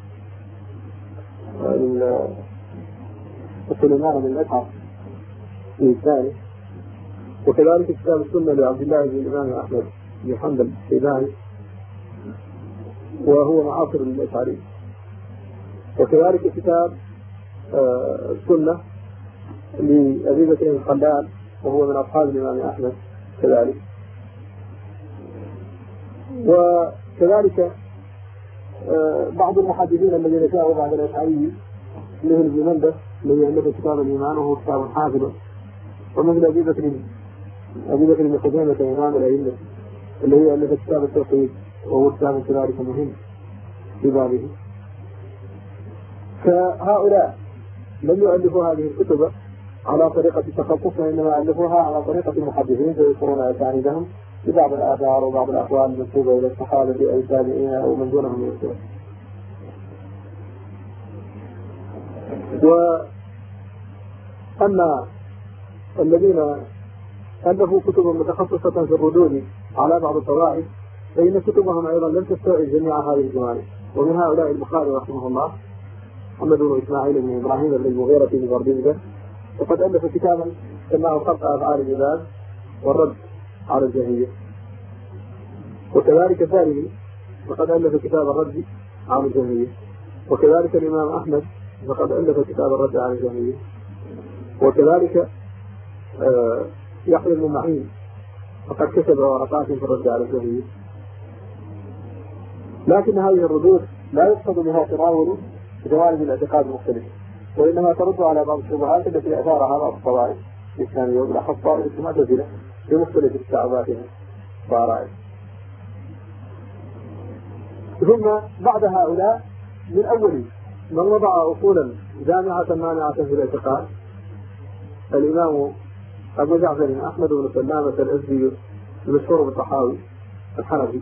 سليمان بن الأشعث الثاني، وكذلك كتاب السنة لعبد الله بن الإمام أحمد بن حنبل الشيباني وهو معاصر للأشعري، وكذلك كتاب آه السنة لأبي بكر الخلال وهو من أصحاب الإمام أحمد كذلك، وكذلك آه بعض المحدثين الذين جاءوا بعد الأشعري مثل ابن منده الذي عنده كتاب الإيمان وهو كتاب حافظ، ومثل أبي بكر أبي بكر بن خزيمة إمام الأئمة الذي ألف كتاب التوحيد وهو كتاب كذلك مهم في بابه. فهؤلاء لم يؤلفوا هذه الكتب على طريقة التخصص، وإنما ألفوها على طريقة المحدثين فيذكرون أسانيدهم ببعض الآثار وبعض الأقوال المنسوبة إلى الصحابة أو التابعين أو من دونهم من السلف. وأما الذين ألفوا كتب متخصصة في الردود على بعض الطوائف فإن كتبهم أيضا لم تستوعب جميع هذه الجوانب، ومن هؤلاء البخاري رحمه الله محمد بن إسماعيل بن إبراهيم بن المغيرة بن برديزة، وقد ألف كتابا سماه خلق أفعال العباد والرد على الجاهلية، وكذلك ثاني وقد ألف كتاب الرد على الجاهلية، وكذلك الإمام أحمد فقد ألف كتاب الرد على الجاهلية، وكذلك آه يحيى بن معين فقد كتب ورقات في الرد على الجاهلية. لكن هذه الردود لا يقصد بها تناول جوانب الاعتقاد المختلفة، وإنما ترد على بعض الشبهات التي أثارها بعض الطوائف الإسلامية وبالأخص طائفة المعتزلة بمختلف استعباتها وآرائها. ثم بعد هؤلاء من أول من وضع أصولا جامعة مانعة في الاعتقاد الإمام أبو جعفر أحمد بن سلامة الأزدي المشهور بالطحاوي الحنفي،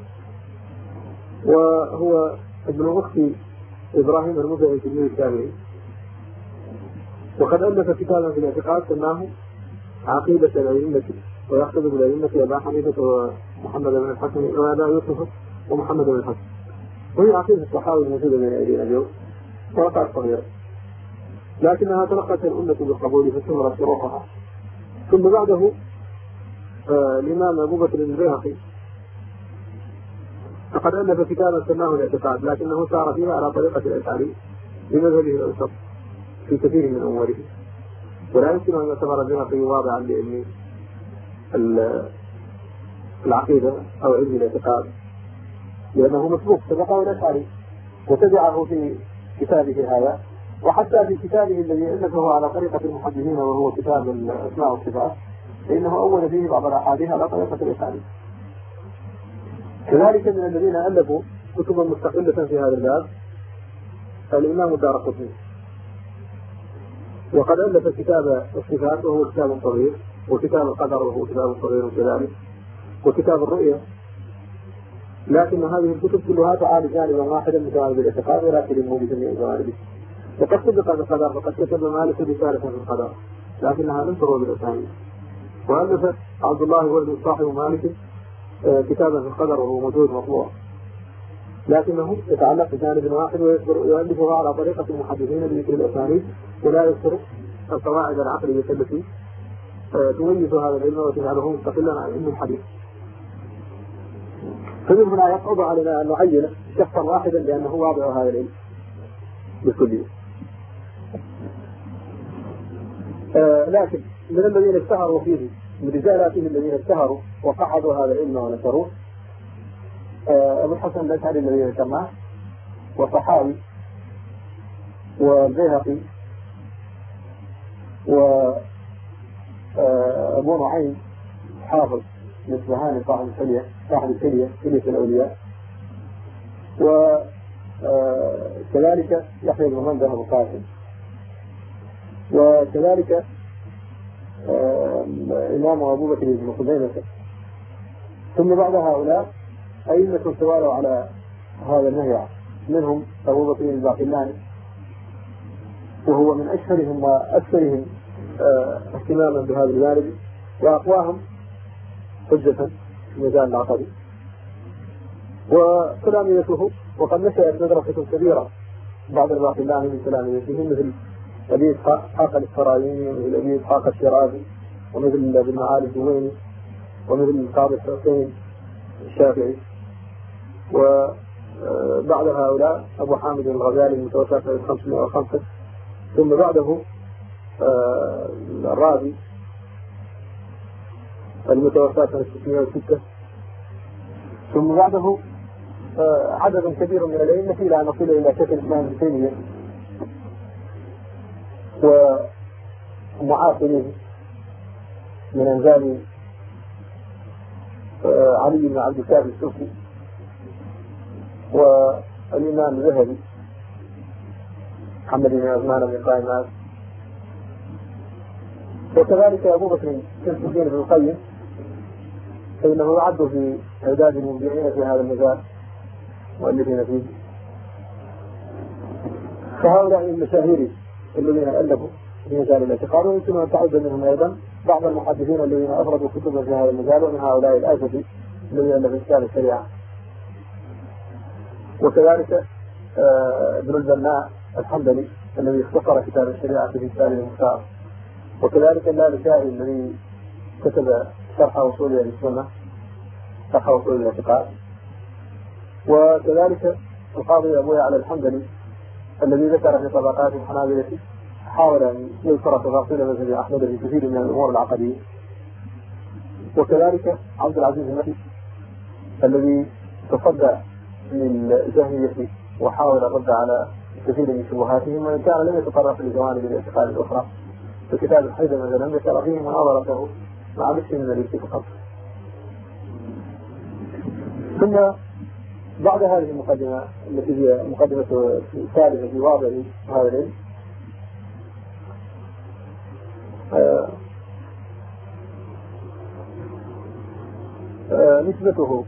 وهو ابن أخت إبراهيم المزعي تلميذ الشافعي، وقد ألف كتابا في الاعتقاد سماه عقيدة الأئمة، ويحتج بالأئمة أبا حنيفة ومحمد بن الحسن وأبا يوسف ومحمد بن الحسن، وهي عقيدة الطحاوي الموجودة بين أيدينا اليوم وقعت صغيرة، لكنها تلقت الأمة بالقبول فاستمرت شروحها. ثم بعده آه الإمام أبو بكر البيهقي فقد ألف كتابا سماه الاعتقاد، لكنه سار فيها على طريقة الأشعري بمذهبه الأوسط في كثير من أموره، ولا يمكن أن يعتبر البيهقي واضعا لأن العقيدة أو علم الاعتقاد، لأنه مسبوق سبقه الأشعري وتبعه في كتابه هذا، وحتى في كتابه الذي ألفه على طريقة المحدثين وهو كتاب الأسماء والصفات فإنه أول فيه بعض الأحاديث على طريقة الأشعري. كذلك من الذين ألفوا كتبا مستقلة في هذا الباب الإمام الدارقطني، وقد ألف كتاب الصفات وهو كتاب صغير، وكتاب القدر وهو كتاب صغير كذلك، وكتاب الرؤية، لكن هذه الكتب كلها تعالج جانبا واحدا من جوانب الاعتقاد ولا تلمه بجميع جوانبه. وقد سبق بالقدر فقد كتب مالك رسالة في القدر لكنها لم تروى بالأسانيد، وألف عبد الله ولد صاحب مالك كتابا في القدر وهو موجود مطبوع، لكنه يتعلق بجانب واحد ويؤلفها على طريقة المحدثين بذكر الأسانيد ولا يذكر القواعد العقلية التي تميز هذا العلم وتجعله مستقلا عن علم الحديث. فمن هنا يصعب علينا أن نعين شخصا واحدا لأنه واضع هذا العلم بالكلية. آه لكن من الذين اشتهروا فيه من رجالاتهم الذين اشتهروا وقعدوا هذا العلم ونشروه آه أبو الحسن الأشعري الذي ذكرناه، والصحاوي، والبيهقي، وأبو نعيم حافظ الإصبهاني صاحب الحلية صاحب الحلية حلية الأولياء، وكذلك يحيى بن منذر أبو قاسم، وكذلك الإمام أبو بكر بن خزيمة. ثم بعد هؤلاء أئمة توالوا على هذا النهي، منهم أبو بكر الباقلاني وهو من أشهرهم وأكثرهم اهتماما بهذا الجانب وأقواهم حجة في مجال العقدي، وتلامذته. وقد نشأت مدرسة كبيرة بعد الباقلاني من تلامذته مثل أبي إسحاق الإسفرايني ومثل أبي إسحاق الشيرازي ومثل ابن معالي الجويني ومثل قاضي الحسين الشافعي. وبعد هؤلاء أبو حامد الغزالي المتوفى سنة خمسمائة وخمسة، ثم بعده الرازي المتوفى سنة ستمائة وستة، ثم بعده عدد كبير من الأئمة إلى أن نصل إلى شيخ الإسلام ابن تيمية ومعاصرين من أنزال علي بن عبد الكافي السوفي والإمام الذهبي محمد بن عثمان بن قائم، وكذلك أبو بكر شمس الدين بن القيم فإنه يعد في إعداد المبدعين في هذا المجال مؤلفين فيه. فهؤلاء المشاهير الذين ألفوا في مجال الاعتقاد، ويمكن أن تعد منهم أيضا بعض المحدثين الذين أفردوا كتبا في هذا المجال، ومن هؤلاء الآسفي الذي ألف كتاب الشريعة، وكذلك ابن البناء الحنبلي الذي اختصر كتاب الشريعة في كتابه المختار، وكذلك اللالكائي الذي كتب شرح أصول السنة شرح أصول الاعتقاد، وكذلك القاضي أبو يعلى الحنبلي الذي ذكر في طبقات الحنابلة حاول أن يذكر تفاصيل مذهب أحمد في كثير من الأمور العقدية، وكذلك عبد العزيز المكي الذي تصدى للجهمية وحاول الرد على كثير من شبهاتهم، وإن كان لم يتطرق لجوانب الاعتقاد الأخرى. في كتاب الحيدة مثلا ذكر فيه مناظرته مع بشر من الريسي فقط. ثم بعد هذه المقدمة التي هي مقدمة ثالثة في واضع هذا العلم، آه آه نسبته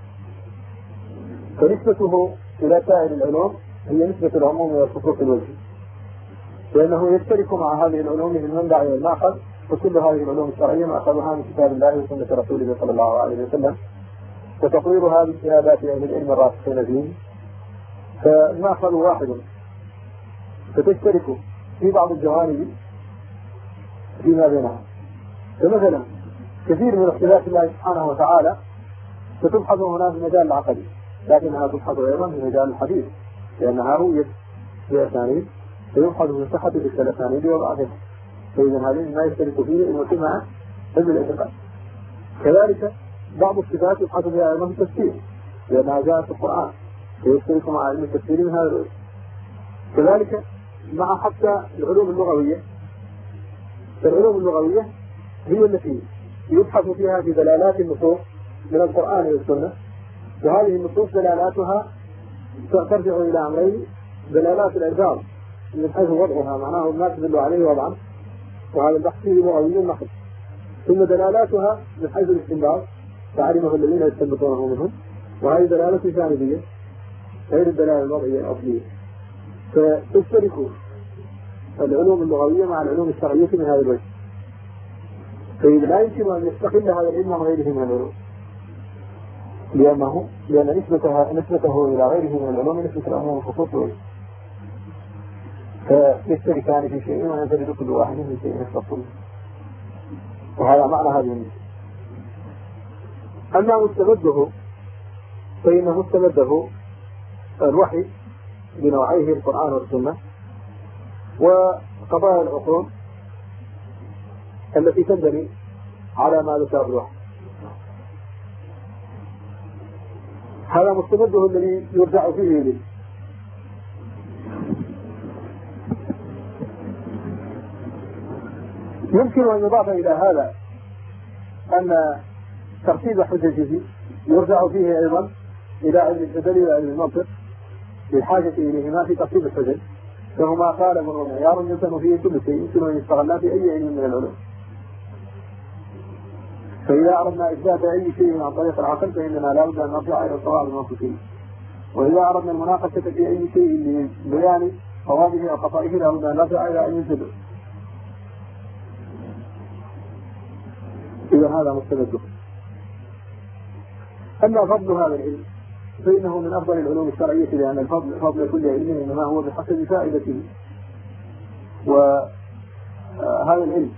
فنسبته إلى سائر العلوم هي نسبة العموم والخصوص الوجهي، لأنه يشترك مع هذه العلوم في المنبع والمأخذ، وكل هذه العلوم الشرعية مأخذها من كتاب الله وسنة رسوله صلى الله عليه وسلم، وتطويرها باجتهادات أهل العلم الراسخين فيه. فالمأخذ واحد، فتشترك في بعض الجوانب فيما بينها. فمثلا كثير من اختلاف الله سبحانه وتعالى ستبحث هنا في مجال العقدي، لكنها تبحث أيضا في مجال الحديث، لأنها رويت بأسانيد فيبحث في صحة تلك الأسانيد وضعفها. فإذا هذه ما يشترك فيه المجتمع علم الاعتقاد. كذلك بعض الصفات يبحث فيها أيضا في التفسير لأنها جاءت في القرآن ويشترك مع علم التفسير من هذا الوجه. كذلك مع حتى العلوم اللغوية، فالعلوم اللغوية هي التي يبحث فيها في دلالات النصوص من القرآن والسنة، وهذه النصوص دلالاتها ترجع إلى أمرين: دلالات الإعجاز من حيث وضعها معناه ما تدل عليه وضعا، وهذا البحث فيه لغوي محض، ثم دلالاتها من حيث الاستنباط تعلمه الذين يستنبطونه منهم، وهذه دلالة جانبية غير الدلالة الوضعية الأصلية. فتشترك العلوم اللغوية مع العلوم الشرعية من هذا الوجه، فإذا لا يمكن أن يستقل هذا العلم عن غيره من العلوم، لأنه لأن نسبتها نسبته إلى غيره من العلوم نسبة العلوم الخصوص وجه، فيشتركان في شيء وينفرد كل واحد من شيء يختصه، وهذا معنى هذه النسبة. أما مستمده فإن مستمده الوحي بنوعيه القرآن والسنة وقضايا العقول التي تنبني على ما ذكر الوحي. هذا مستمده الذي يرجع فيه إليه. يمكن أن يضاف إلى هذا أن ترتيب حججه يرجع فيه أيضا إلى علم الجدل وعلم المنطق بالحاجة إليهما في ترتيب الحجج، فهما قال وهو معيار يمكن فيه كل شيء يمكن أن يستغل في أي علم من العلوم. فإذا أردنا إثبات أي شيء عن طريق العقل فإننا لا بد أن نرجع إلى الصواب المنطقي، وإذا أردنا المناقشة في أي شيء لبيان صوابه أو خطئه لا بد أن نرجع إلى علم الجدل. إذا هذا مستمد. أما فضل هذا العلم فإنه من أفضل العلوم الشرعية، لأن الفضل فضل كل علم إنما هو بحسب فائدته، وهذا العلم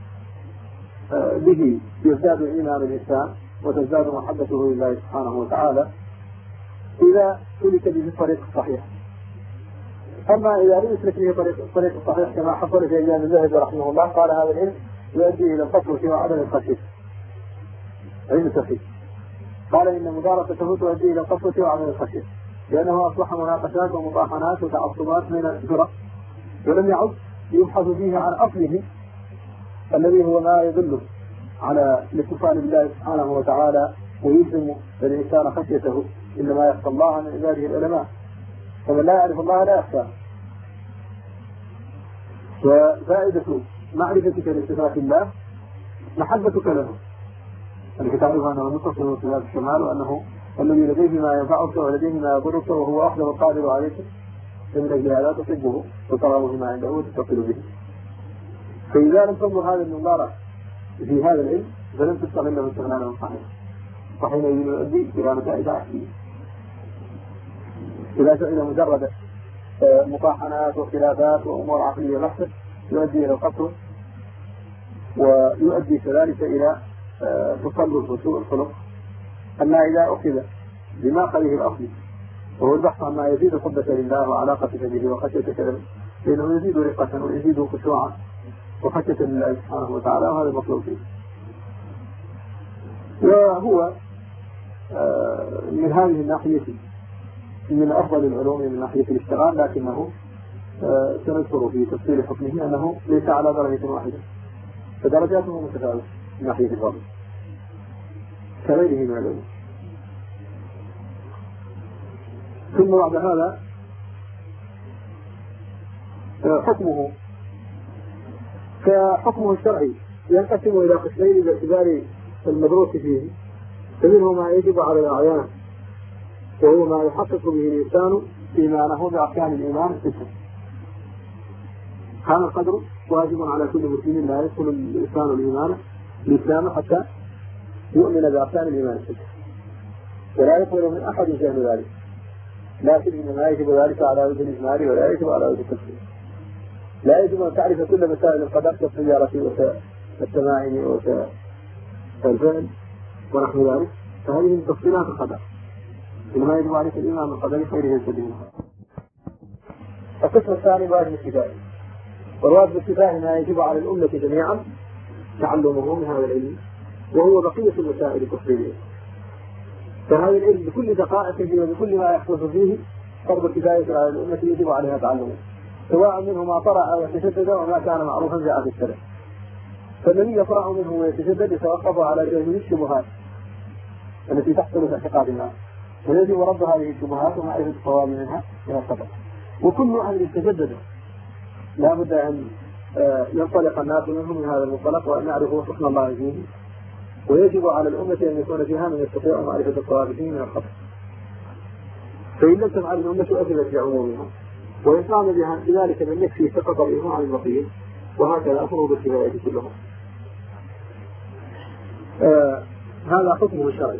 به يزداد إيمان الإنسان وتزداد محبته لله سبحانه وتعالى إذا سلك به الطريق الصحيح. أما إذا لم يسلك به الطريق الصحيح كما حصل في أيام الذهبي رحمه الله، قال هذا العلم يؤدي إلى القسوة وعدم الخشية، علم التوحيد. قال إن مدارسته تؤدي إلى القسوة وعدم الخشية، لأنه أصبح مناقشات ومطاحنات وتعصبات بين الفرق، ولم يعد يبحث فيه عن أصله الذي هو ما يدل على الاتصال بالله سبحانه وتعالى ويلزم الإنسان خشيته. إنما يخشى الله من عباده العلماء، فمن لا يعرف الله لا يخشى. وفائدة معرفتك لصفات الله محبتك له، أنك تعرف أنه متصل بصفات الكمال، وأنه الذي لديه ما ينفعك ولديه ما يضرك وهو أحد القادر عليك، فمن أجل هذا تحبه وتراه ما عنده وتتصل به. فإذا لم تنظر هذا المنظار في هذا العلم فلم تستغله استغلالا صحيحا، وحينئذ يؤدي إلى نتائج عكسية. إذا سئل مجرد مطاحنات وخلافات وأمور عقلية بحثة يؤدي إلى القسوة، ويؤدي كذلك إلى تسلط وسوء الخلق. أما إذا أخذ بماخذه الأصلي وهو البحث عن ما يزيد حبك لله وعلاقتك به وخشيتك له، فإنه يزيد رقة ويزيد خشوعا وخشية لله سبحانه وتعالى، وهذا المطلوب فيه. وهو من هذه الناحية من أفضل العلوم من ناحية الاشتغال، لكنه سنذكر في تفصيل حكمه أنه ليس على درجة واحدة، فدرجاته متفاوتة من ناحية الفضل كغيره من العلوم. ثم بعد هذا حكمه كحكمه الشرعي ينقسم إلى قسمين باعتبار المدروس فيه، فمنه ما يجب على الأعيان وهو ما يحقق به الإنسان إيمانه بأركان الإيمان الستة. هذا القدر واجب على كل مسلم، لا يدخل الإنسان الإيمان الإسلام حتى يؤمن بأركان الإيمان الستة، ولا يقبل من أحد جهل ذلك، لكن إنما يجب ذلك على وجه الإجمال ولا يجب على وجه التفصيل. لا يجب أن تعرف كل مسائل القدر كالسيارة وكالتمائم وكالفعل ونحو ذلك، فهذه من تفصيلات القدر، إنما يجب عليك الإيمان بالقدر خيره وشره. القسم الثاني واجب الكفاية، والواجب الكفاية ما يجب على الأمة جميعا تعلمه من هذا العلم وهو بقية المسائل الكفرية. فهذا العلم بكل دقائقه وبكل ما يحدث فيه فرض كفاية على الأمة يجب عليها تعلمه، سواء منه ما طرأ ويتشدد وما كان معروفا جاء في السلف. فالذي يطرأ منه ويتشدد يتوقف على جهل الشبهات التي تحصل في اعتقاد الناس، ويجب رد هذه الشبهات ومعرفة الصواب منها من الخطأ. وكل أهل يتجدد لا بد أن ينطلق الناس منهم من هذا المنطلق وأن يعرفوا حكم الله فيه، ويجب على الأمة أن يكون فيها من يستطيع معرفة الصواب فيه من الخطأ. فإن لم تفعل الأمة أثبت بعمومها، وإن قام بها بذلك من يكفي سقط بهم عن البقية، وهكذا فروض الكفاية كلها. آه هذا حكمه الشرعي.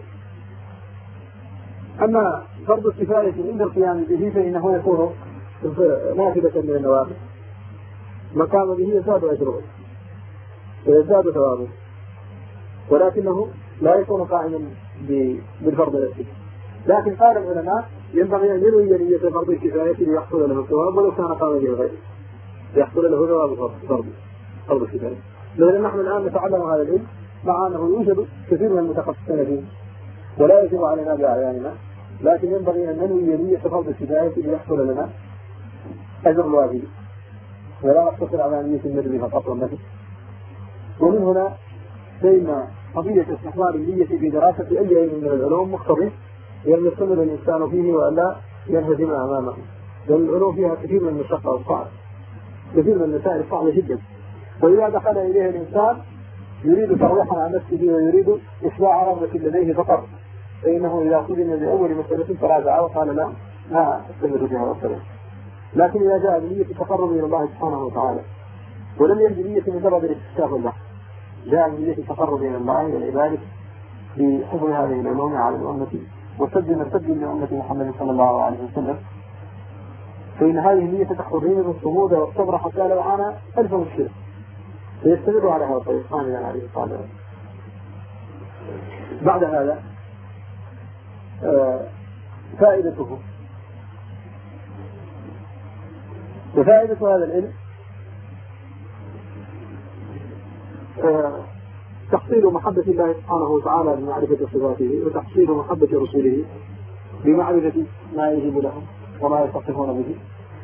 أما فرض الكفاية عند القيام به فإنه يكون نافذة من النوافل، ما قام به يزداد أجره ويزداد ثوابه، ولكنه لا يكون قائما بالفرض نفسه. لكن قال العلماء ينبغي أن ينوي نية فرض الكفاية ليحصل له الثواب ولو كان قام به غيره، يحصل له ثواب فرض فرض الكفاية. لأن نحن الآن نتعلم هذا العلم مع أنه يوجد كثير من المتخصصين فيه ولا يجب علينا بأعياننا، لكن ينبغي أن ننوي نية فرض الكفاية ليحصل لنا أجر الواجب، ولا نقتصر على نية الندب فقط والنفس. ومن هنا فإن قضية استحضار النية في دراسة أي علم من العلوم مقتضي أن يستمر الإنسان فيه وألا ينهزم أمامه، لأن العلوم فيها كثير من المشقة والصعب، كثير من المسائل صعبة جدا، وإذا دخل إليه الإنسان يريد ترويحا عن نفسه ويريد إشباع رغبة لديه فقط، فإنه إذا قدم بأول مسألة تراجع وقال لا لا أستمر بها وأستمر. لكن إذا جاء بنية التقرب إلى الله سبحانه وتعالى ولم يجد نية مجرد الاستشفاف له، جاء بنية التقرب إلى الله والعبادة بحفظ هذه العلوم على الأمة وسد مرتد لأمة محمد صلى الله عليه وسلم، فإن هذه النية تحضرين بالصمود والصبر حتى لو عانى ألف مشكلة، فيستمر على هذا الطريق آمنا عليه الصلاة والسلام. بعد هذا آه فائدته وفائدة هذا العلم آه تحصيل محبة الله سبحانه وتعالى بمعرفة صفاته، وتحصيل محبة رسوله بمعرفة ما يجب لهم وما يتصفون به،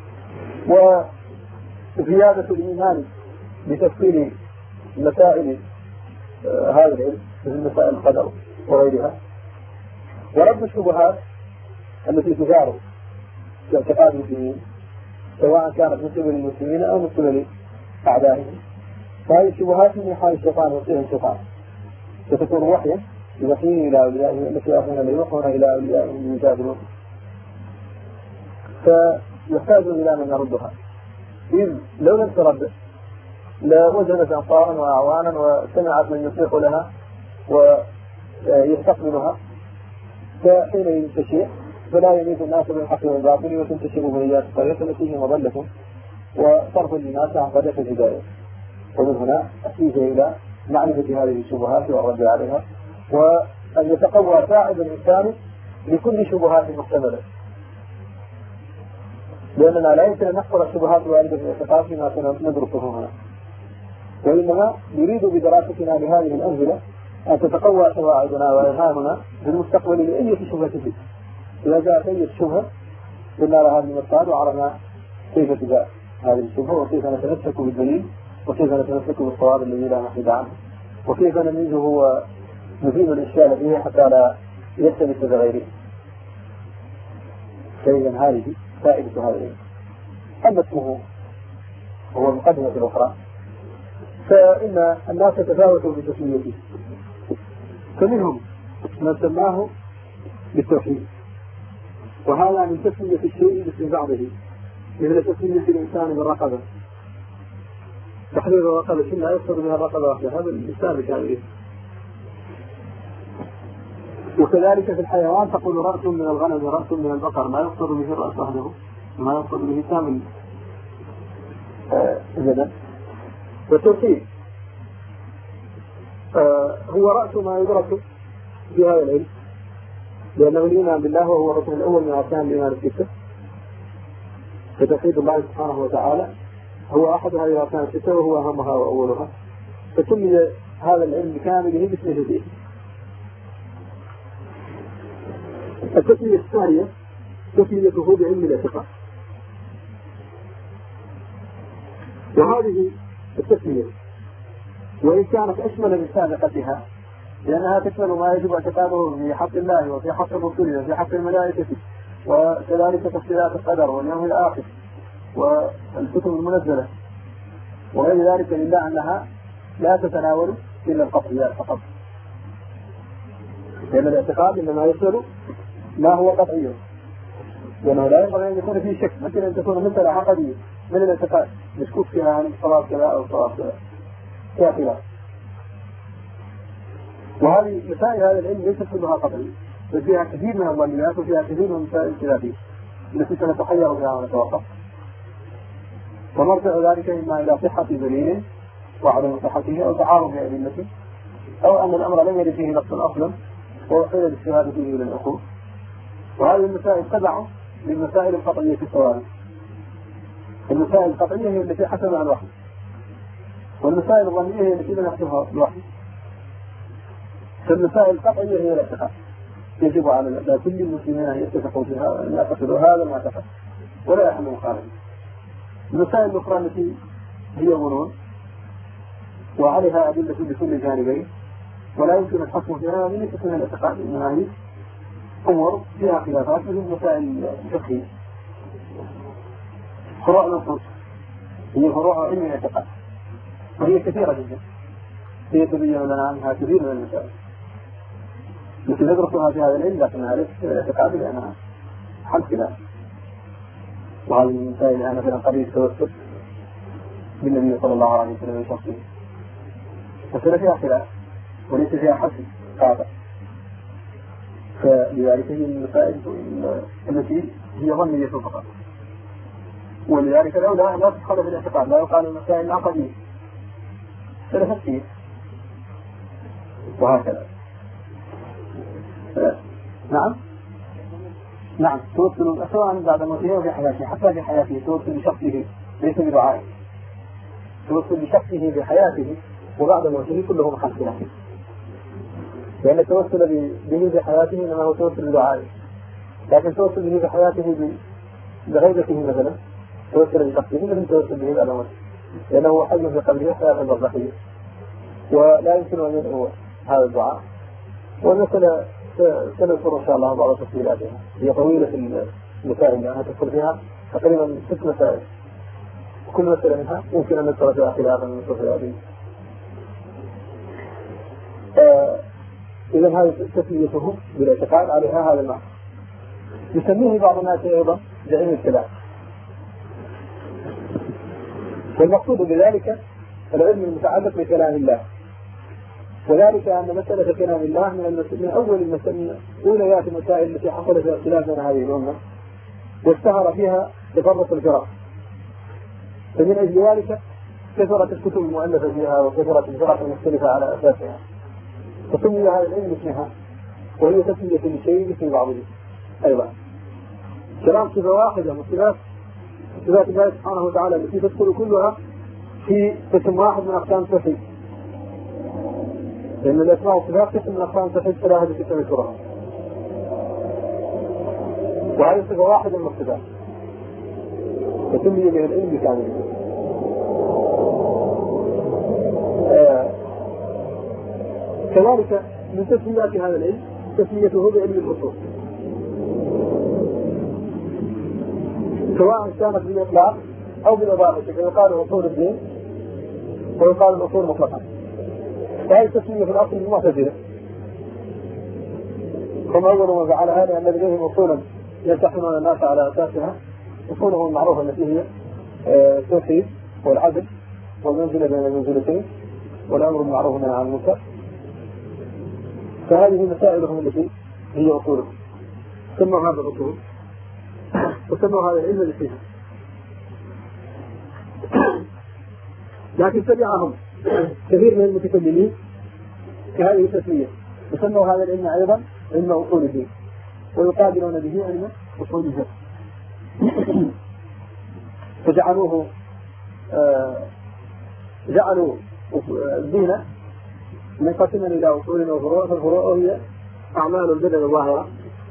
وزيادة الإيمان بتفصيل مسائل آه هذا العلم مثل مسائل القدر وغيرها، ورد الشبهات التي تثار في اعتقاد المسلمين سواء كانت من قبل المسلمين أو من قبل أعدائهم. فهذه الشبهات من حال الشيطان وسيله الشيطان ستكون وحيا يوحي إلى أوليائهم التي يأخذون ليوحون إلى أوليائهم يجادلون، فيحتاجون إلى من يردها، إذ لو لم ترد لوجدت أنصارا وأعوانا وسمعت من يصيح لها ويستقبلها، فحين ينتشئ فلا يميز الناس بالحق والباطل وتنتشر بنيات الطريق التي هي مضلة وصرف للناس عن طريق الهداية. ومن هنا أحتاج إلى معرفة هذه الشبهات والرد عليها، وأن يتقوى ساعد الإنسان لكل شبهات محتملة، لأننا لا يمكن أن نحصر الشبهات الواردة في الاعتقاد فيما سندرسه هنا، وإنما نريد بدراستنا لهذه الأمثلة أن تتقوى سواعدنا وإلهامنا بالمستقبل لأي شبهة فيه. إذا جاءت أي شبهة قلنا لها من المرصاد وعرفنا كيف تجاء هذه الشبهة وكيف نتمسك بالدليل وكيف نتمسك بالصواب الذي لا نحيد عنه وكيف نميزه ونزيل الإشكال فيه حتى لا يلتبس بغيره. فإذا هذه فائدة هذا العلم. أما اسمه وهو المقدمة الأخرى فإن الناس تفاوتوا في تسميته، فمنهم من سماه بالتوحيد، وهذا من تسمية الشيء باسم بعضه، مثل تسمية الإنسان بالرقبة، تحرير الرقبة لا يقصد بها الرقبة وحدها هذا الإنسان بكامله. وكذلك في الحيوان تقول رأس من الغنم رأس من البقر، ما يقصد به الرأس وحده، ما يقصد به كامل البدن. والتوحيد آه هو رأس ما يدرك في هذا العلم، لأنه الإيمان بالله وهو الركن الأول من أركان الإيمان الستة، فتوحيد الله سبحانه وتعالى هو أحد هذه الأركان الستة وهو أهمها وأولها، فسمي هذا العلم بكامله مثل جديد. التسمية الثانية تسميته بعلم الاعتقاد، وهذه التسمية وإن كانت أشمل من سابقتها لأنها تشمل ما يجب اعتقاده في حق الله وفي حق الرسل وفي حق الملائكة وكذلك تفسيرات القدر واليوم الآخر والكتب المنزلة وغير ذلك، إلا أنها لا تتناول إلا القطعيات فقط، لأن الاعتقاد إنما يشمل ما هو قطعي، لأنه لا ينبغي أن يكون فيه شك، مثل أن تكون مسألة عقدية من الاعتقاد مشكوك فيها عن الصلاة كذا أو الصلاة كذا فيها خلاف. وهذه مسائل هذا العلم ليست كلها قطعية، بل فيها كثير من الظنيات وفيها كثير من المسائل الخلافية التي سنتحير بها ونتوقف، ونرجع ذلك إما إلى صحة دليل وعدم صحته أو تعارض أدلته، أو أن الأمر لم يرد فيه نص أصلا ووحيل الاجتهاد فيه إلى العقول. وهذه المسائل تبع للمسائل القطعية في الثوابت. المسائل القطعية هي التي حسمها الوحي، والمسائل الظنية هي التي لم يحسمها الوحي. فالمسائل القطعية هي الاعتقاد، يجب على كل المسلمين أن يتفقوا فيها وأن يعتقدوا هذا المعتقد ولا يحل مخالفه. المسائل الأخرى التي هي ظنون وعليها أدلة بكل جانبين ولا يمكن الحكم فيها من ليست من الاعتقاد، إنما هي أمور فيها خلافات مثل المسائل الفقهية. فروع النصوص هي فروع علم الاعتقاد وهي كثيرة جدا، هي تبين لنا عنها كثير من المسائل التي ندرسها في هذا العلم، لكنها ليست الاعتقاد لأنها حل خلاف. وهذه المسائل الآن مثلا قضية التوسل بالنبي صلى الله عليه وسلم شخصه، مسألة فيها خلاف وليس فيها حسن قاطع، فلذلك هي المسائل التي هي ظنية فقط، ولذلك لولا لا تدخل في الاعتقاد لا يقال المسائل العقدية سلفت فيه وهكذا. نعم نعم توصل سواء بعد موته وفي حياته، حتى في حياته توصل بشخصه ليس بدعائه، توصل بشخصه في حياته وبعد موته كله محل خلاف، لأن التوصل به في حياته إنما هو توصل بدعائه، لكن توصل به في حياته بغيبته مثلا توصل بشخصه مثل توصل به بعد موته، لأنه حي في قلبه حياة برزخية ولا يمكن أن يدعو هذا الدعاء. والمسألة سنذكر إن شاء الله بعض تفصيلاتها، هي طويلة المسائل لأنها تدخل فيها تقريبا ست مسائل، وكل مسألة منها يمكن أن نذكر فيها خلافا من التفصيلات. إذا هذه تسميته بالاعتقاد عليها هذا المعنى. يسميه بعض الناس أيضا بعلم الكلام، والمقصود بذلك العلم المتعلق بكلام الله، وذلك أن مسألة كلام الله من, من أول المسائل أوليات المسائل التي حصل فيها اختلاف بين هذه الأمة واشتهر فيها تفرق الفرق، فمن أجل ذلك كثرت الكتب المؤلفة فيها وكثرت الفرق المختلفة على أساسها، فسمي هذا العلم اسمها، وهي تسمية لشيء اسم بعضه أيضا. كلام صفة واحدة من صفات صفات الله سبحانه وتعالى التي تدخل كلها في قسم واحد من أقسام التوحيد، لأن الأسماء والصفات قسم من أقسام التوحيد ثلاثة بكتاب القرآن، وهذه صفة واحدة من الصفات وسمي به العلم بكامله. آه كذلك من تسميات هذا العلم تسميته بعلم الأصول، سواء كانت بالإطلاق أو بالإضافة، فيقال أصول الدين ويقال الأصول مطلقا. وهذه التسمية في الأصل المعتزلة، هم أول ما فعل هذا أن لديهم أصولا يمتحنون الناس على أساسها، أصولهم المعروفة التي هي التوحيد والعدل والمنزلة بين المنزلتين والأمر بالمعروف والنهي عن المنكر، فهذه مسائلهم التي هي أصولهم، سموا هذا الأصول وسموا هذا العلم فيها. لكن تبعهم كثير من المتكلمين في هذه التسمية وسموا هذا العلم أيضا علم أصول الدين، ويقابلون به علم أصول الفقه، فجعلوه آه جعلوا الدين منقسما إلى أصول وفروع، فالفروع هي أعمال البدن الظاهرة،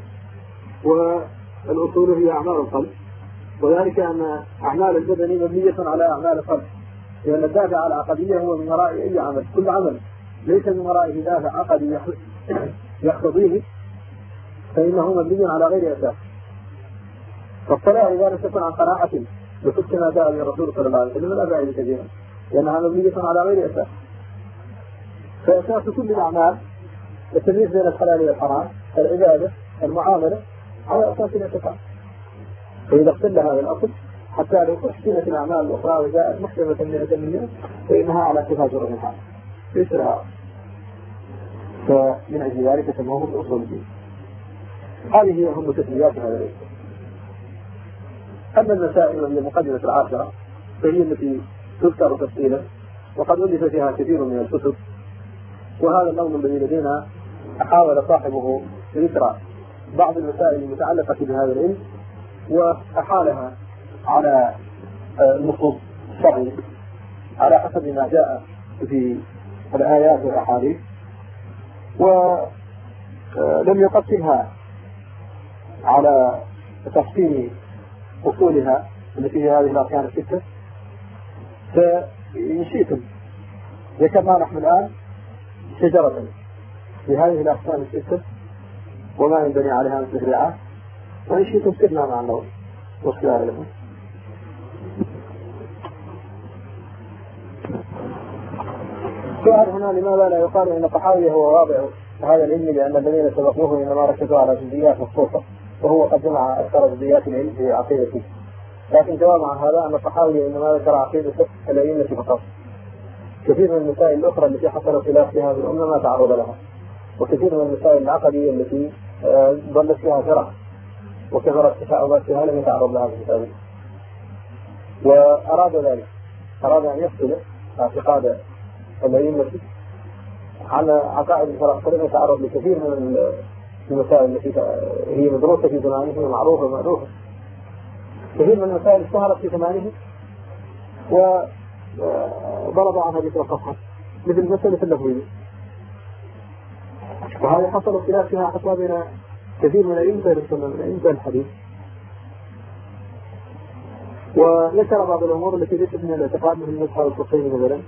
والأصول هي أعمال القلب، وذلك أن أعمال البدن مبنية على أعمال القلب، لأن الدافع العقدية هو من وراء أي عمل، كل عمل ليس من ورائه دافع عقدي يقتضيه فإنه مبني على غير أساس. فالصلاة إذا لم تكن عن قناعة بصدق ما جاء به الرسول صلى الله عليه وسلم لا فائدة كثيرة، لأنها مبنية على غير أساس. فأساس كل الأعمال التمييز بين الحلال والحرام، العبادة، المعاملة، على أساس الاعتقاد. فإذا اختل هذا الأصل حتى لو أحسنت الأعمال الأخرى وجاءت محكمة مئة بالمئة فإنها على صفات الرجحان ليس لها. فمن أجل ذلك سموهم الأصول الدين. هذه هي هم تسميات هذا العلم. أما المسائل وهي مقدمة العاشرة فهي التي تذكر تفصيلا، وقد ألف فيها كثير من الكتب، وهذا النوم الذي لدينا حاول صاحبه ذكر بعض المسائل المتعلقة بهذا العلم وأحالها على النصوص الشرعية على حسب ما جاء في الآيات والأحاديث، ولم يقسمها على تفصيل أصولها التي هي هذه الأركان الستة. فإن شئتم ذكرنا نحن الآن شجرة لهذه الأقسام الستة وما ينبني عليها من تشريعات، وإن شئتم سرنا مع النوم واختيار لكم. سؤال هنا: لماذا لا يقال إن الطحاوي هو واضع هذا العلم لأن الذين سبقوه إنما ركزوا على جزئيات مخصوصة وهو قد جمع أكثر جزئيات العلم في عقيدته؟ لكن جواب عن هذا أن الطحاوي إنما ذكر عقيدة الأئمة فقط. كثير من المسائل الأخرى التي حصل خلاف فيها في الأمة ما تعرض لها، وكثير من المسائل العقدية التي ظلت فيها فرق وكثرت تشعبات فيها لم يتعرض لها في الكتاب. وأراد ذلك، أراد أن يفصل اعتقاد الأئمة عن عقائد الفرق، فلم يتعرض لكثير من المسائل التي هي مدروسة في زمانه ومعروفة ومألوفة. كثير من المسائل اشتهرت في زمانه وضرب عنها ذكر الصفحة، مثل مسألة اللفظية، وهذا حصل اختلاف فيها حتى بين كثير من الأئمة السنة من أئمة الحديث. وذكر بعض الأمور التي ليست من الاعتقاد مثل المسح والخفين مثلا،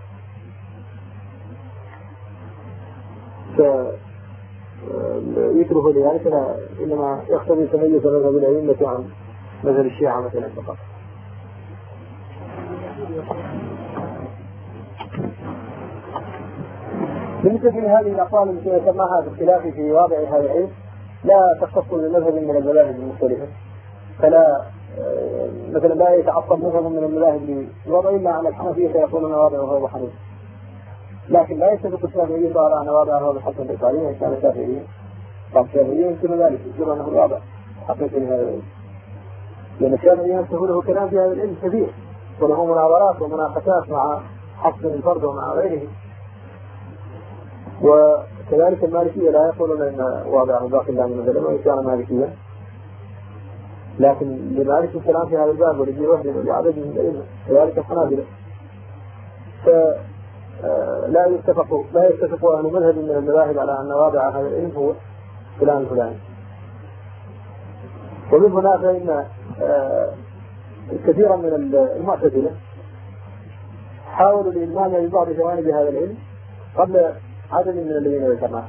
فيكره لذلك لا، إنما يقتضي تميز مذهب الأئمة عن مذهب الشيعة مثلا فقط. بالنسبة لهذه الأقوال التي ذكرناها باختلاف في واضع هذا العلم لا تختص بمذهب من المذاهب المختلفة، فلا مثلا لا يتعصب مذهب من المذاهب بوضع إلا على الحنفية فيقولون واضع وهو حنيف، لكن لا يتفق الشافعية على أن واضع هو الحسن الإيطالي وإن كان الشافعية طب الشافعية يمكن ذلك يقول أنه الواضع حقيقي لهذا العلم، لأن الشافعية ينتهي له كلام في هذا العلم كثير وله مناظرات ومناقشات مع حسن الفرد ومع غيره. وكذلك المالكية لا يقولون أن واضع باقي الله من العلم وإن كان مالكيا، لكن لمالك الكلام في هذا الباب ولجي وحد ولعدد من العلم، كذلك الحنابلة. فلا يتفق لا يتفق أهل مذهب من المذاهب على أن واضع هذا العلم هو فلان فلان. ومن هنا فإن كثيرا من المعتزلة حاولوا الإلمام ببعض جوانب هذا العلم قبل عدد من الذين ذكرناه.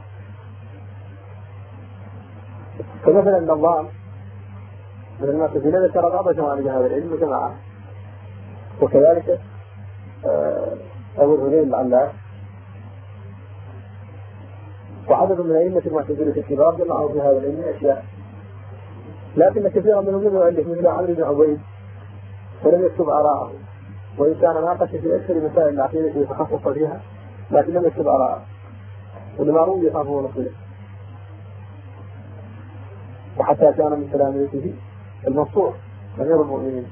فمثلا النظام من المعتزلة ذكر بعض جوانب هذا العلم وجماعة، وكذلك أبو الهذيل العلاف وعدد من أئمة المعتزلة الكبار جمعوا في هذا العلم أشياء، لكن كثيرا منهم لم يؤلف مثل عمرو بن عبيد فلم يكتب آراءه، وإن كان ناقش في أكثر مسائل العقيدة يتخصص فيها لكن لم يكتب آراءه، والمعروف يخافه نقله. وحتى كان من تلاميذه المنصور أمير المؤمنين،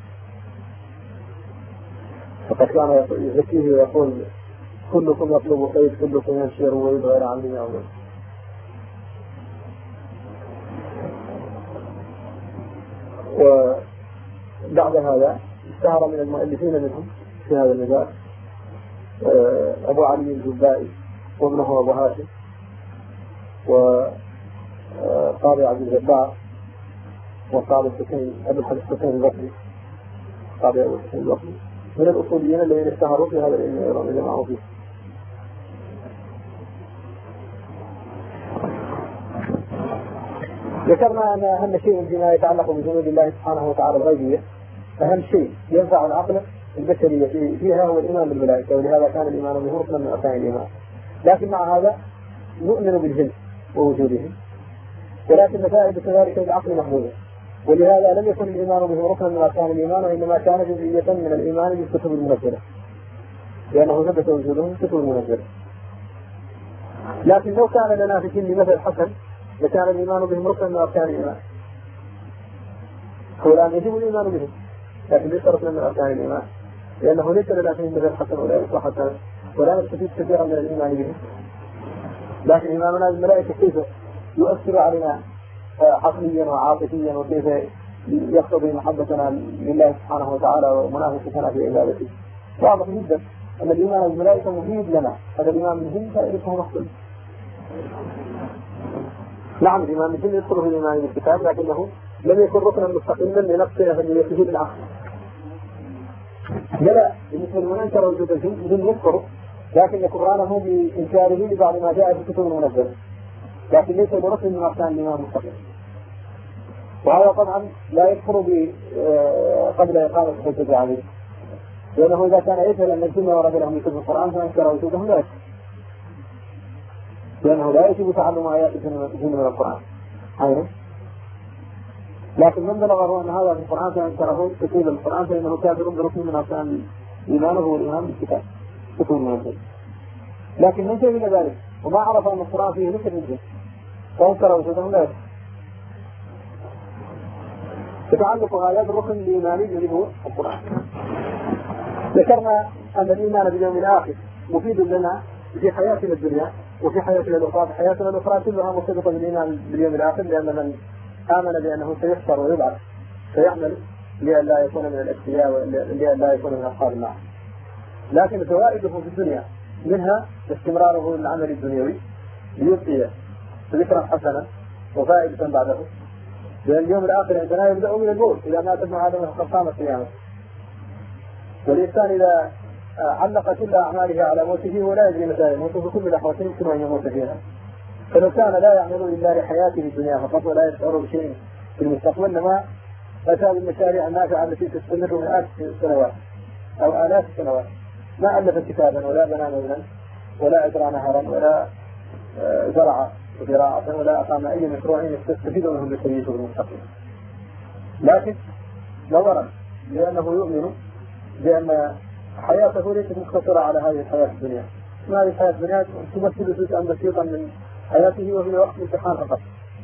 فقد كان يزكيه ويقول كلكم يطلب خير كلكم ينشر ويد غير عمي أول. وبعد هذا اشتهر من المؤلفين منهم في هذا المجال أبو علي الجبائي وابنه أبو هاشم وقاضي عبد الجبار وقاضي الحسين أبو الحسين البصري قاضي أبو الحسين البصري من الأصوليين الذين اشتهروا في هذا العلم أيضا اللي معه فيه. ذكرنا أن أهم شيء فيما يتعلق بجنود الله سبحانه وتعالى الغيبية، أهم شيء ينفع العقل البشرية فيها هو الإيمان بالملائكة، ولهذا كان الإيمان به ركنا من أركان الإيمان. لكن مع هذا نؤمن بالجن ووجودهم، ولكن فائدة ذلك العقل محدودة، ولهذا لم يكن الإيمان به ركنا من أركان الإيمان، وإنما كان جزئية من الإيمان بالكتب المنزلة، لأنه ثبت وجودهم في الكتب المنزلة. لكن لو كان لنا في الجن مثل حسن لكان الإيمان بهم ركنا من أركان الإيمان، فالآن يجب الإيمان بهم لكن ليس ركنا من أركان الإيمان، لأنه ليس لنا فيهم مثل حسن ولا يصلح حسن ولا نستفيد كثيرا من الإيمان بهم. لكن إيماننا بالملائكة كيف يؤثر علينا عقليا وعاطفيا، وكيف يقتضي محبتنا لله سبحانه وتعالى ومنافستنا في عبادته. واضح جدا أن الإيمان بالملائكة مفيد لنا، هذا الإيمان بالجن فائدته مختلفة. نعم الإيمان بالجن يدخل في الإيمان بالكتاب، لكنه لم يكن ركنا مستقلا لنفسه فليته بالعقل. لا بالنسبة لمن أنكر وجود الجن الجن يكفر، لكن كفرانه بإنكاره لبعض ما جاء في الكتب المنزلة، لكن ليس بركن من أركان الإيمان مستقل. وهذا طبعا لا يكفر قبل إقامة الحجة عليه، لأنه إذا كان يسأل أن الجن ورد لهم كتب القرآن فأنكر وجودهم لا يكفر، لأنه لا يجب تعلم آيات الجن من القرآن عينه. لكن من بلغه أن هذا في القرآن فأنكره كتب القرآن فإنه كافر بركن من أركان الإيمان هو الإيمان بالكتاب كتب المنزلة. لكن من شيء من ذلك وما عرف أن القرآن فيه مثل الجن فأنكر وجودهم لا يكفر. تتعلق هذا بالركن الإيماني الذي هو القرآن. ذكرنا أن الإيمان باليوم الآخر مفيد لنا في حياتنا الدنيا وفي حياتنا الأخرى. في حياتنا الأخرى كلها مرتبطة بالإيمان باليوم الآخر، لأن من آمن بأنه سيحشر ويبعث سيعمل لئلا يكون من الأشقياء ولئلا يكون من أصحاب النار. لكن فوائده في الدنيا منها استمراره للعمل الدنيوي ليبقي ذكرا حسنا وفائدة بعده، لأن اليوم الآخر عندنا يبدأ من الموت. إذا مات ابن آدم فقد قامت قيامته، والإنسان إذا علق كل أعماله على موته ولا يدري متى يموت، في كل لحظة يمكن أن يموت فيها. فلو كان لا يعمل إلا لحياته في الدنيا فقط ولا يشعر بشيء في المستقبل لما أتى بالمشاريع النافعة التي تستمر من آلاف السنوات أو آلاف السنوات، ما ألف كتابا ولا بنى مبنى ولا أجرى نهرا ولا زرع زراعة ولا أقام أي مشروع يستفيد منه البشرية في المستقبل. لكن نظرا لأنه يؤمن بأن حياته ليست مقتصرة على هذه الحياة الدنيا، ما هذه الحياة الدنيا تمثل جزءا بسيطا من حياته وهي وقت الامتحان فقط.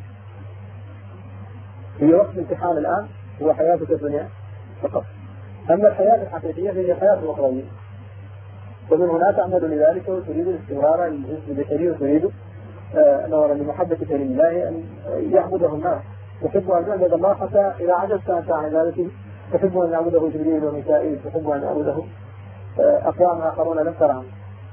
هي وقت الامتحان الآن هو حياتك الدنيا فقط، أما الحياة الحقيقية هي حياة الأخروية، ومن هنا تعمل لذلك وتريد الاستمرار للجنس البشري وتريد نورا لمحبتك لله أن يعبده الناس. تحب أن يعبد الله حتى إذا عجزت أنت عن عبادته تحب أن يعبده جبريل وميكائيل، تحب أن يعبده أقوام آخرون لم ترهم.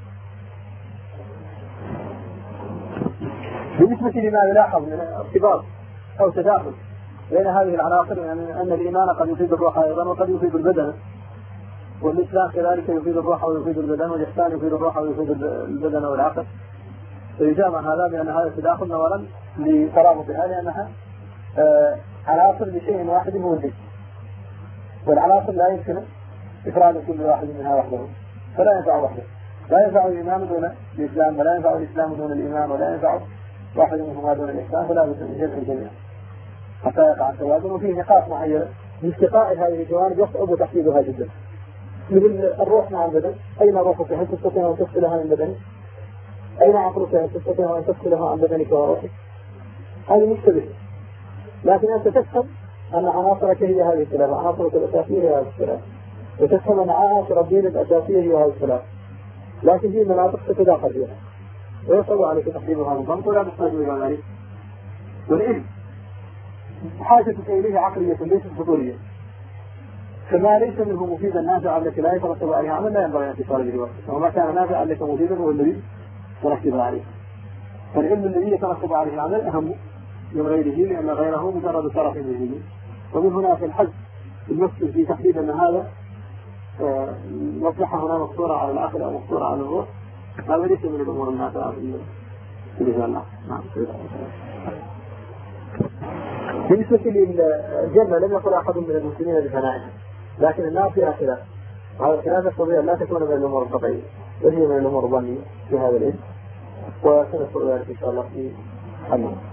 بالنسبة لما يلاحظ من ارتباط أو تداخل بين هذه العناصر، يعني أن الإيمان قد يفيد الروح أيضا وقد يفيد البدن، والإسلام كذلك يفيد الروح ويفيد البدن، والإحسان يفيد الروح ويفيد البدن والعقل. فيجامع هذا بأن هذا التداخل نظرا لترابطها، لأنها آه عناصر لشيء واحد موجود، والعناصر لا يمكن إفراد كل واحد منها وحده، فلا ينفع وحده. لا ينفع الإيمان دون الإسلام، ولا ينفع الإسلام دون الإيمان، ولا ينفع واحد منهما دون الإسلام، فلا بد من جمع الجميع حتى يقع التوازن. وفيه نقاط معينة لاستقاء هذه الجوانب يصعب تحديدها جدا، مثل الروح مع البدن. أين روحك؟ هل تستطيع أن تفصلها من بدنك؟ أين عقلك؟ هل تستطيع أن تفصلها عن بدنك وروحك؟ هذه مشكلة. لكن أنت تفهم أن عناصرك هي هذه الثلاثة، عناصرك الأساسية هي هذه الثلاثة، وتفهم أن عناصر الدين الأساسية هي هذه الثلاثة، لكن في مناطق تتداخل فيها ويصعب عليك تحديدها بالضبط، ولا تحتاج إلى ذلك. والعلم حاجتك إليه عقلية ليست فضولية، فما ليس منه مفيدا نافعا التي لا يترتب عليها عمل لا ينبغي أن تصار به وقت، وما كان نافعا لك مفيدا هو الذي تركب عليه. فالعلم الذي يترتب عليه العمل أهم من غيره، لأن غيره مجرد طرف منه. ومن هنا في الحج المسلم في تحديد أن هذا مصلحة هنا مقصورة على العقل أو مقصورة على الروح، هذا ليس من الأمور النافعة بإذن الله. نعم. بالنسبة للجنة لم يقل أحد من المسلمين بفنائها، لكن النار فيها خلاف، وهذا الخلاف يقتضي أن لا تكون من الأمور القطعية، وهي من الأمور الظنية في هذا العلم، وسنذكر ذلك إن شاء الله في حلقة.